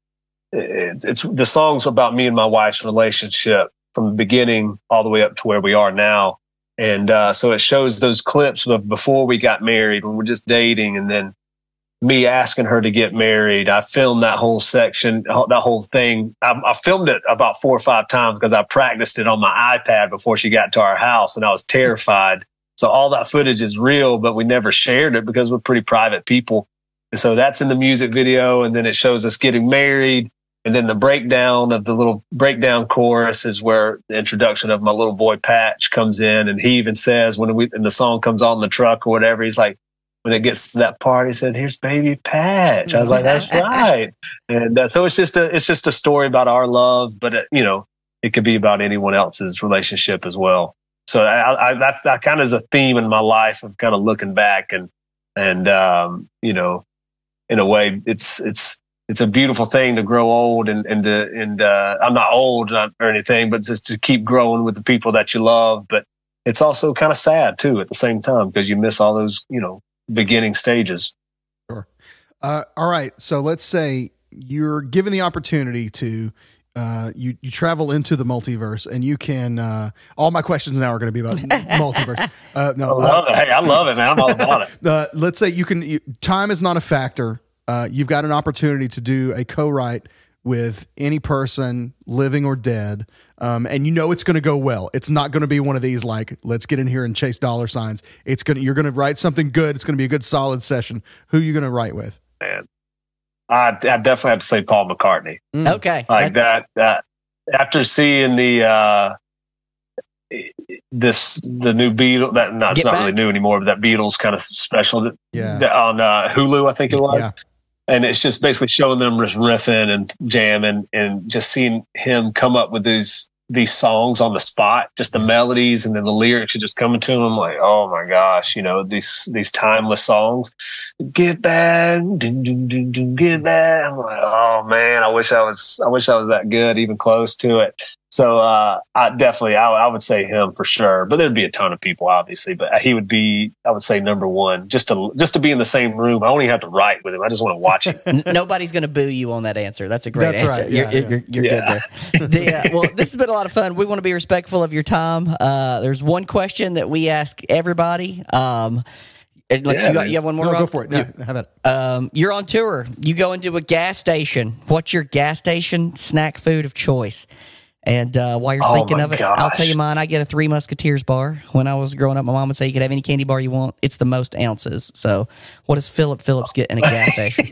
it's, it's the song's about me and my wife's relationship from the beginning all the way up to where we are now. And uh, so it shows those clips of before we got married, when we're just dating, and then me asking her to get married. I filmed that whole section, that whole thing. I, I filmed it about four or five times because I practiced it on my iPad before she got to our house, and I was terrified. So all that footage is real, but we never shared it because we're pretty private people. And so that's in the music video. And then it shows us getting married. And then the breakdown of the little breakdown chorus is where the introduction of my little boy Patch comes in. And he even says when we, and the song comes on in the truck or whatever, he's like, when it gets to that part, he said, "Here's baby Patch." I was like, "That's right." And uh, so it's just a, it's just a story about our love, but it, you know, it could be about anyone else's relationship as well. So I, I, that's that kind of is a theme in my life of kind of looking back and, and, um, you know, in a way it's, it's, it's a beautiful thing to grow old and, and, to, and, uh, I'm not old or anything, but just to keep growing with the people that you love. But it's also kind of sad too at the same time, because you miss all those, you know, beginning stages. Sure. Uh, all right. So let's say you're given the opportunity to, uh, you, you travel into the multiverse and you can, uh, all my questions now are going to be about multiverse. Uh, no, I love uh, it. Hey, I love it, man. I'm all about it. Uh, let's say you can, you, time is not a factor. Uh, you've got an opportunity to do a co-write with any person, living or dead. Um, and you know it's going to go well. It's not going to be one of these like, let's get in here and chase dollar signs. It's going to, you're going to write something good. It's going to be a good, solid session. Who are you going to write with? Man, I, I definitely have to say Paul McCartney. Mm. Okay. Like that, that, after seeing the, uh, this, the new Beatles, that, no, it's Get not Back? really new anymore, but that Beatles kind of special that, Yeah. that on uh, Hulu, I think it was. Yeah. And it's just basically showing them just riffing and jamming and just seeing him come up with these these songs on the spot, just the melodies and then the lyrics are just coming to him. I'm like, oh my gosh, you know, these these timeless songs. Get back, dun, dun, dun, dun, get back. I'm like, oh man, I wish I was I wish I was that good, even close to it. So uh, I definitely, I, I would say him for sure. But there'd be a ton of people, obviously. But he would be, I would say, number one. Just to just to be in the same room. I don't even have to write with him. I just want to watch him. N- Nobody's going to boo you on that answer. That's a great That's answer. right. You're, Yeah, you're, you're yeah. good there. The, uh, well, this has been a lot of fun. We want to be respectful of your time. Uh, there's one question that we ask everybody. Um, and like Yeah, you, got, man. you have one more? No, go Rob? for it. No, how about it? Um, you're on tour. You go into a gas station. What's your gas station snack food of choice? And uh, while you're Oh, thinking my of it, I'll tell you gosh. mine. I get a Three Musketeers bar. When I was growing up, my mom would say you could have any candy bar you want. It's the most ounces. So what does Philip Phillips get in a gas station?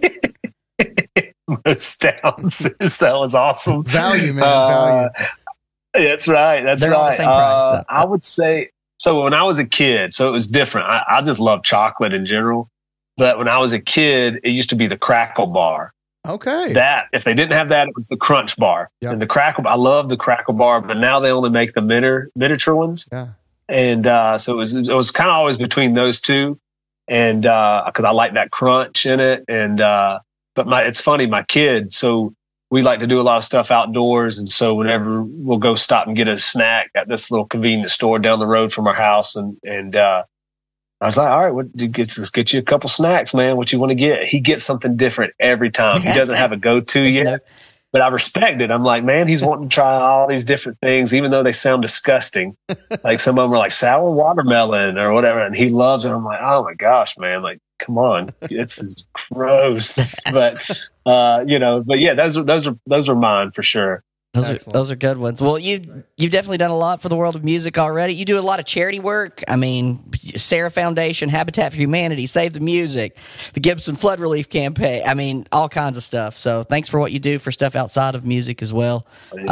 Most ounces. That was awesome. Value, man. Uh, value. That's right. That's They're right. all the same price, Uh, so. I would say so. When I was a kid, so it was different. I, I just love chocolate in general. But when I was a kid, it used to be the Crackle bar. Okay. That if they didn't have that, it was the Crunch bar. Yep. And the Crackle, I love the Crackle bar, but now they only make the miniature, miniature ones. Yeah. And uh, so it was, it was kind of always between those two, and because I like that crunch in it. And uh, but my, it's funny, my kid. So we like to do a lot of stuff outdoors, and so whenever we'll go stop and get a snack at this little convenience store down the road from our house, and and uh, I was like, all right, what, let's get you a couple snacks, man. What you want to get? He gets something different every time. He doesn't have a go-to yet. no- But I respect it. I'm like, man, he's wanting to try all these different things, even though they sound disgusting. Like some of them are like sour watermelon or whatever, and he loves it. I'm like, oh my gosh, man, like, come on, it's gross. But uh, you know, but yeah, those are those are those are mine for sure. Those are, Excellent. those are good ones. Well, you you've definitely done a lot for the world of music already. You do a lot of charity work. I mean, Sarah Foundation, Habitat for Humanity, Save the Music, the Gibson Flood Relief Campaign. I mean, all kinds of stuff. So thanks for what you do for stuff outside of music as well.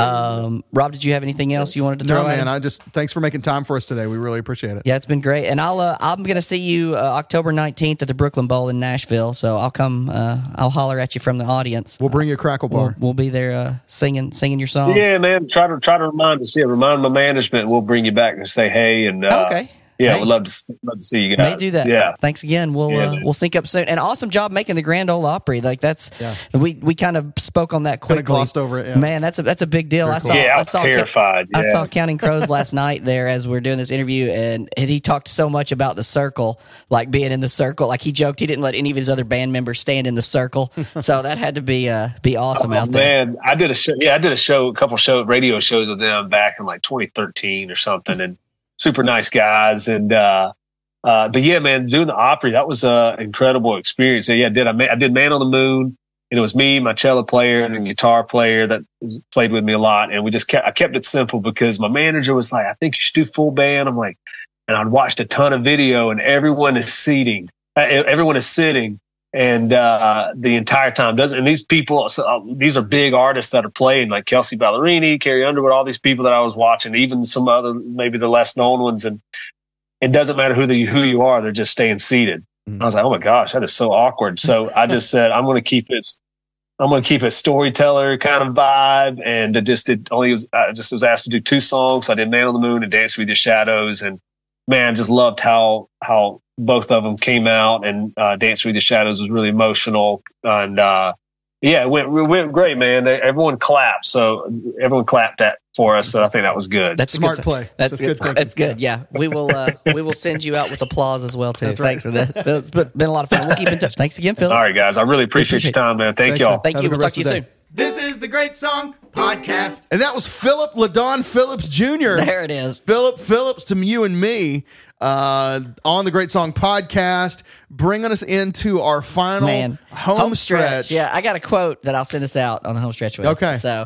Um, Rob, did you have anything else you wanted to throw No, at man. him? I just thanks for making time for us today. We really appreciate it. Yeah, it's been great, and I'll uh, I'm gonna see you uh, October nineteenth at the Brooklyn Bowl in Nashville. So I'll come. Uh, I'll holler at you from the audience. We'll bring you a Crackle We'll, bar. we'll be there uh, singing singing your songs. Yeah, man. Try to try to remind us. Yeah, remind my management. We'll bring you back and say hey. And uh, Okay. yeah, Hey. we'd love to love to see you May guys. do that. Yeah. Thanks again. We'll Yeah, uh, man. we'll sync up soon. And awesome job making the Grand Ole Opry. Like that's Yeah. we we kind of spoke on that quickly. Kinda glossed over it, yeah. Man, that's a that's a big deal. Very I cool. saw. Yeah, I I was saw terrified. I Yeah. saw Counting Crows last night there as we are doing this interview, and he talked so much about the circle, like being in the circle. Like he joked he didn't let any of his other band members stand in the circle, so that had to be uh be awesome Oh, out there. man, I did a show. Yeah, I did a show, a couple show radio shows with them back in like twenty thirteen or something, and super nice guys. And uh, uh, but yeah, man, doing the Opry, that was an incredible experience. So yeah, I did I, ma- I did Man on the Moon, and it was me, my cello player, and a guitar player that was, played with me a lot. And we just kept I kept it simple because my manager was like, I think you should do full band. I'm like, and I'd watched a ton of video, and everyone is seating, uh, everyone is sitting. And uh, the entire time doesn't. And these people, so, uh, these are big artists that are playing, like Kelsey Ballerini, Carrie Underwood, all these people that I was watching, even some other, maybe the less known ones. And it doesn't matter who the, who you are; they're just staying seated. Mm-hmm. I was like, oh my gosh, that is so awkward. So I just said, I'm going to keep it. I'm going to keep a storyteller kind of vibe, and I just did only was I just was asked to do two songs. So I did "Man on the Moon" and "Dance Through the Shadows," and man, just loved how how both of them came out. And uh, "Dance Through the Shadows" was really emotional, and uh, yeah, it went it went great, man. They, everyone clapped, so everyone clapped that for us. So I think that was good. That's smart good, play. That's, that's good. That's good. Yeah, we will uh, we will send you out with applause as well too. That's Thanks right. for that. It's been a lot of fun. We'll keep in touch. Thanks again, Philip. All right, guys. I really appreciate, appreciate your time, man. Thank Thanks, y'all. Man. Thank Have you. We'll talk to you soon. This is the Great Song Podcast. And that was Philip LaDon Phillips Junior There it is. Philip Phillips to you and me uh, on the Great Song Podcast, bringing us into our final Man. home, home stretch. stretch. Yeah, I got a quote that I'll send us out on the home stretch with. Okay. So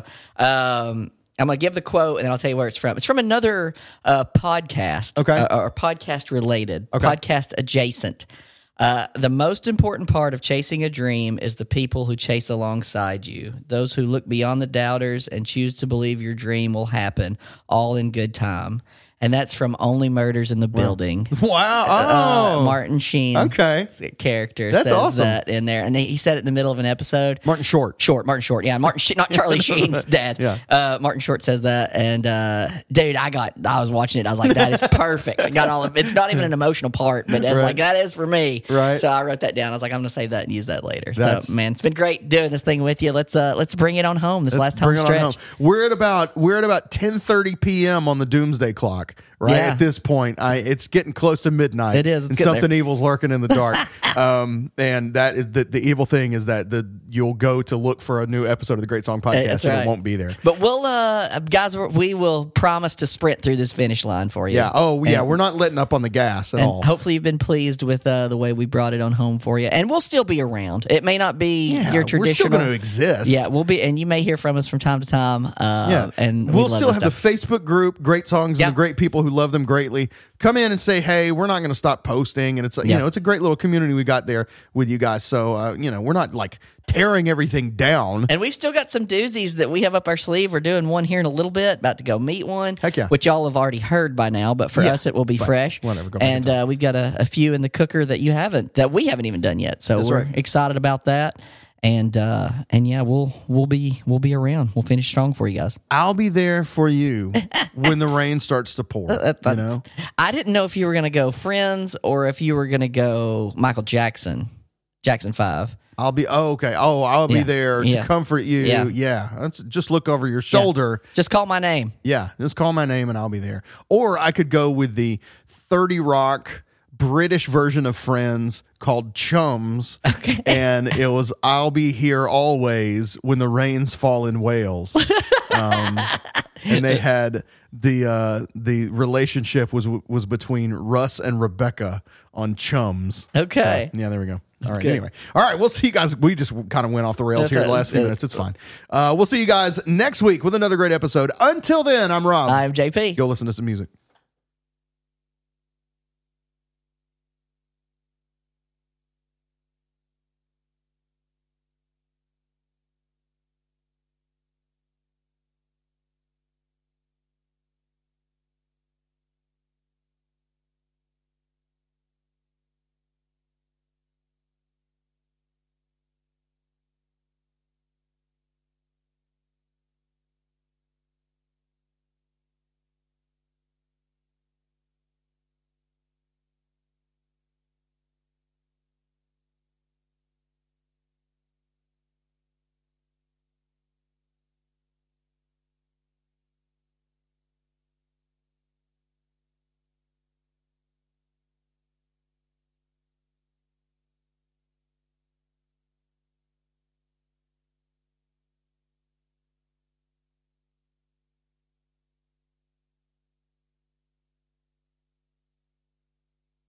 um, I'm going to give the quote, and then I'll tell you where it's from. It's from another uh, podcast. Okay. Uh, or podcast related, okay. podcast adjacent. Uh, the most important part of chasing a dream is the people who chase alongside you, those who look beyond the doubters and choose to believe your dream will happen, all in good time. And that's from Only Murders in the Building. Wow. Oh. Uh, Martin Sheen. Okay. Character That's says awesome. that in there. And he said it in the middle of an episode. Martin Short. Short. Martin Short. Yeah. Martin Sheen, not Charlie Sheen's dad. Yeah. Uh, Martin Short says that. And, uh, dude, I got, I was watching it. I was like, that is perfect. I got all of it's not even an emotional part, but it's right. like, that is for me. Right. So I wrote that down. I was like, I'm going to save that and use that later. That's, so, man, it's been great doing this thing with you. Let's, uh, let's bring it on home this last home stretch. Home. We're at about, we're at about ten thirty p.m. on the doomsday clock, right? Yeah. At this point, I it's getting close to midnight. It is. And something there. Evil's lurking in the dark. um, and that is the, the evil thing is that the you'll go to look for a new episode of the Great Song Podcast That's and right. it won't be there. But we'll, uh, guys, we will promise to sprint through this finish line for you. Yeah. Oh, yeah. And, we're not letting up on the gas at and all. Hopefully, you've been pleased with uh, the way we brought it on home for you, and we'll still be around. It may not be yeah, your traditional. We're still going to exist. Yeah, we'll be, and you may hear from us from time to time. Uh, yeah, and we'll still have stuff. the Facebook group, Great Songs yeah. and the great people who love them greatly. Come in and say, hey, we're not going to stop posting, and it's you yeah. know it's a great little community we got there with you guys. So uh, you know we're not like tearing everything down. And we've still got some doozies that we have up our sleeve. We're doing one here in a little bit, about to go meet one. Heck yeah. Which y'all have already heard by now, but for yeah. us it will be but fresh. Whatever, go and uh, we've got a, a few in the cooker that you haven't, that we haven't even done yet. So That's we're right. excited about that. And uh, and yeah, we'll we'll be we'll be around. We'll finish strong for you guys. I'll be there for you when the rain starts to pour. You know, I didn't know if you were going to go Friends or if you were going to go Michael Jackson, Jackson Five. I'll be oh okay. Oh, I'll be Yeah. there to Yeah. comfort you. Yeah. Yeah, That's, just look over your shoulder. Yeah. Just call my name. Yeah, just call my name and I'll be there. Or I could go with the thirty Rock British version of Friends called Chums. Okay. And it was I'll be here always when the rains fall in Wales. um, and they had the uh, the relationship was was between Russ and Rebecca on Chums. Okay. Uh, yeah, there we go. All right. good. Anyway, all right. We'll see you guys. We just kind of went off the rails That's here a- the last few yeah. minutes. It's fine. Uh, we'll see you guys next week with another great episode. Until then, I'm Rob. I'm J P. Go listen to some music.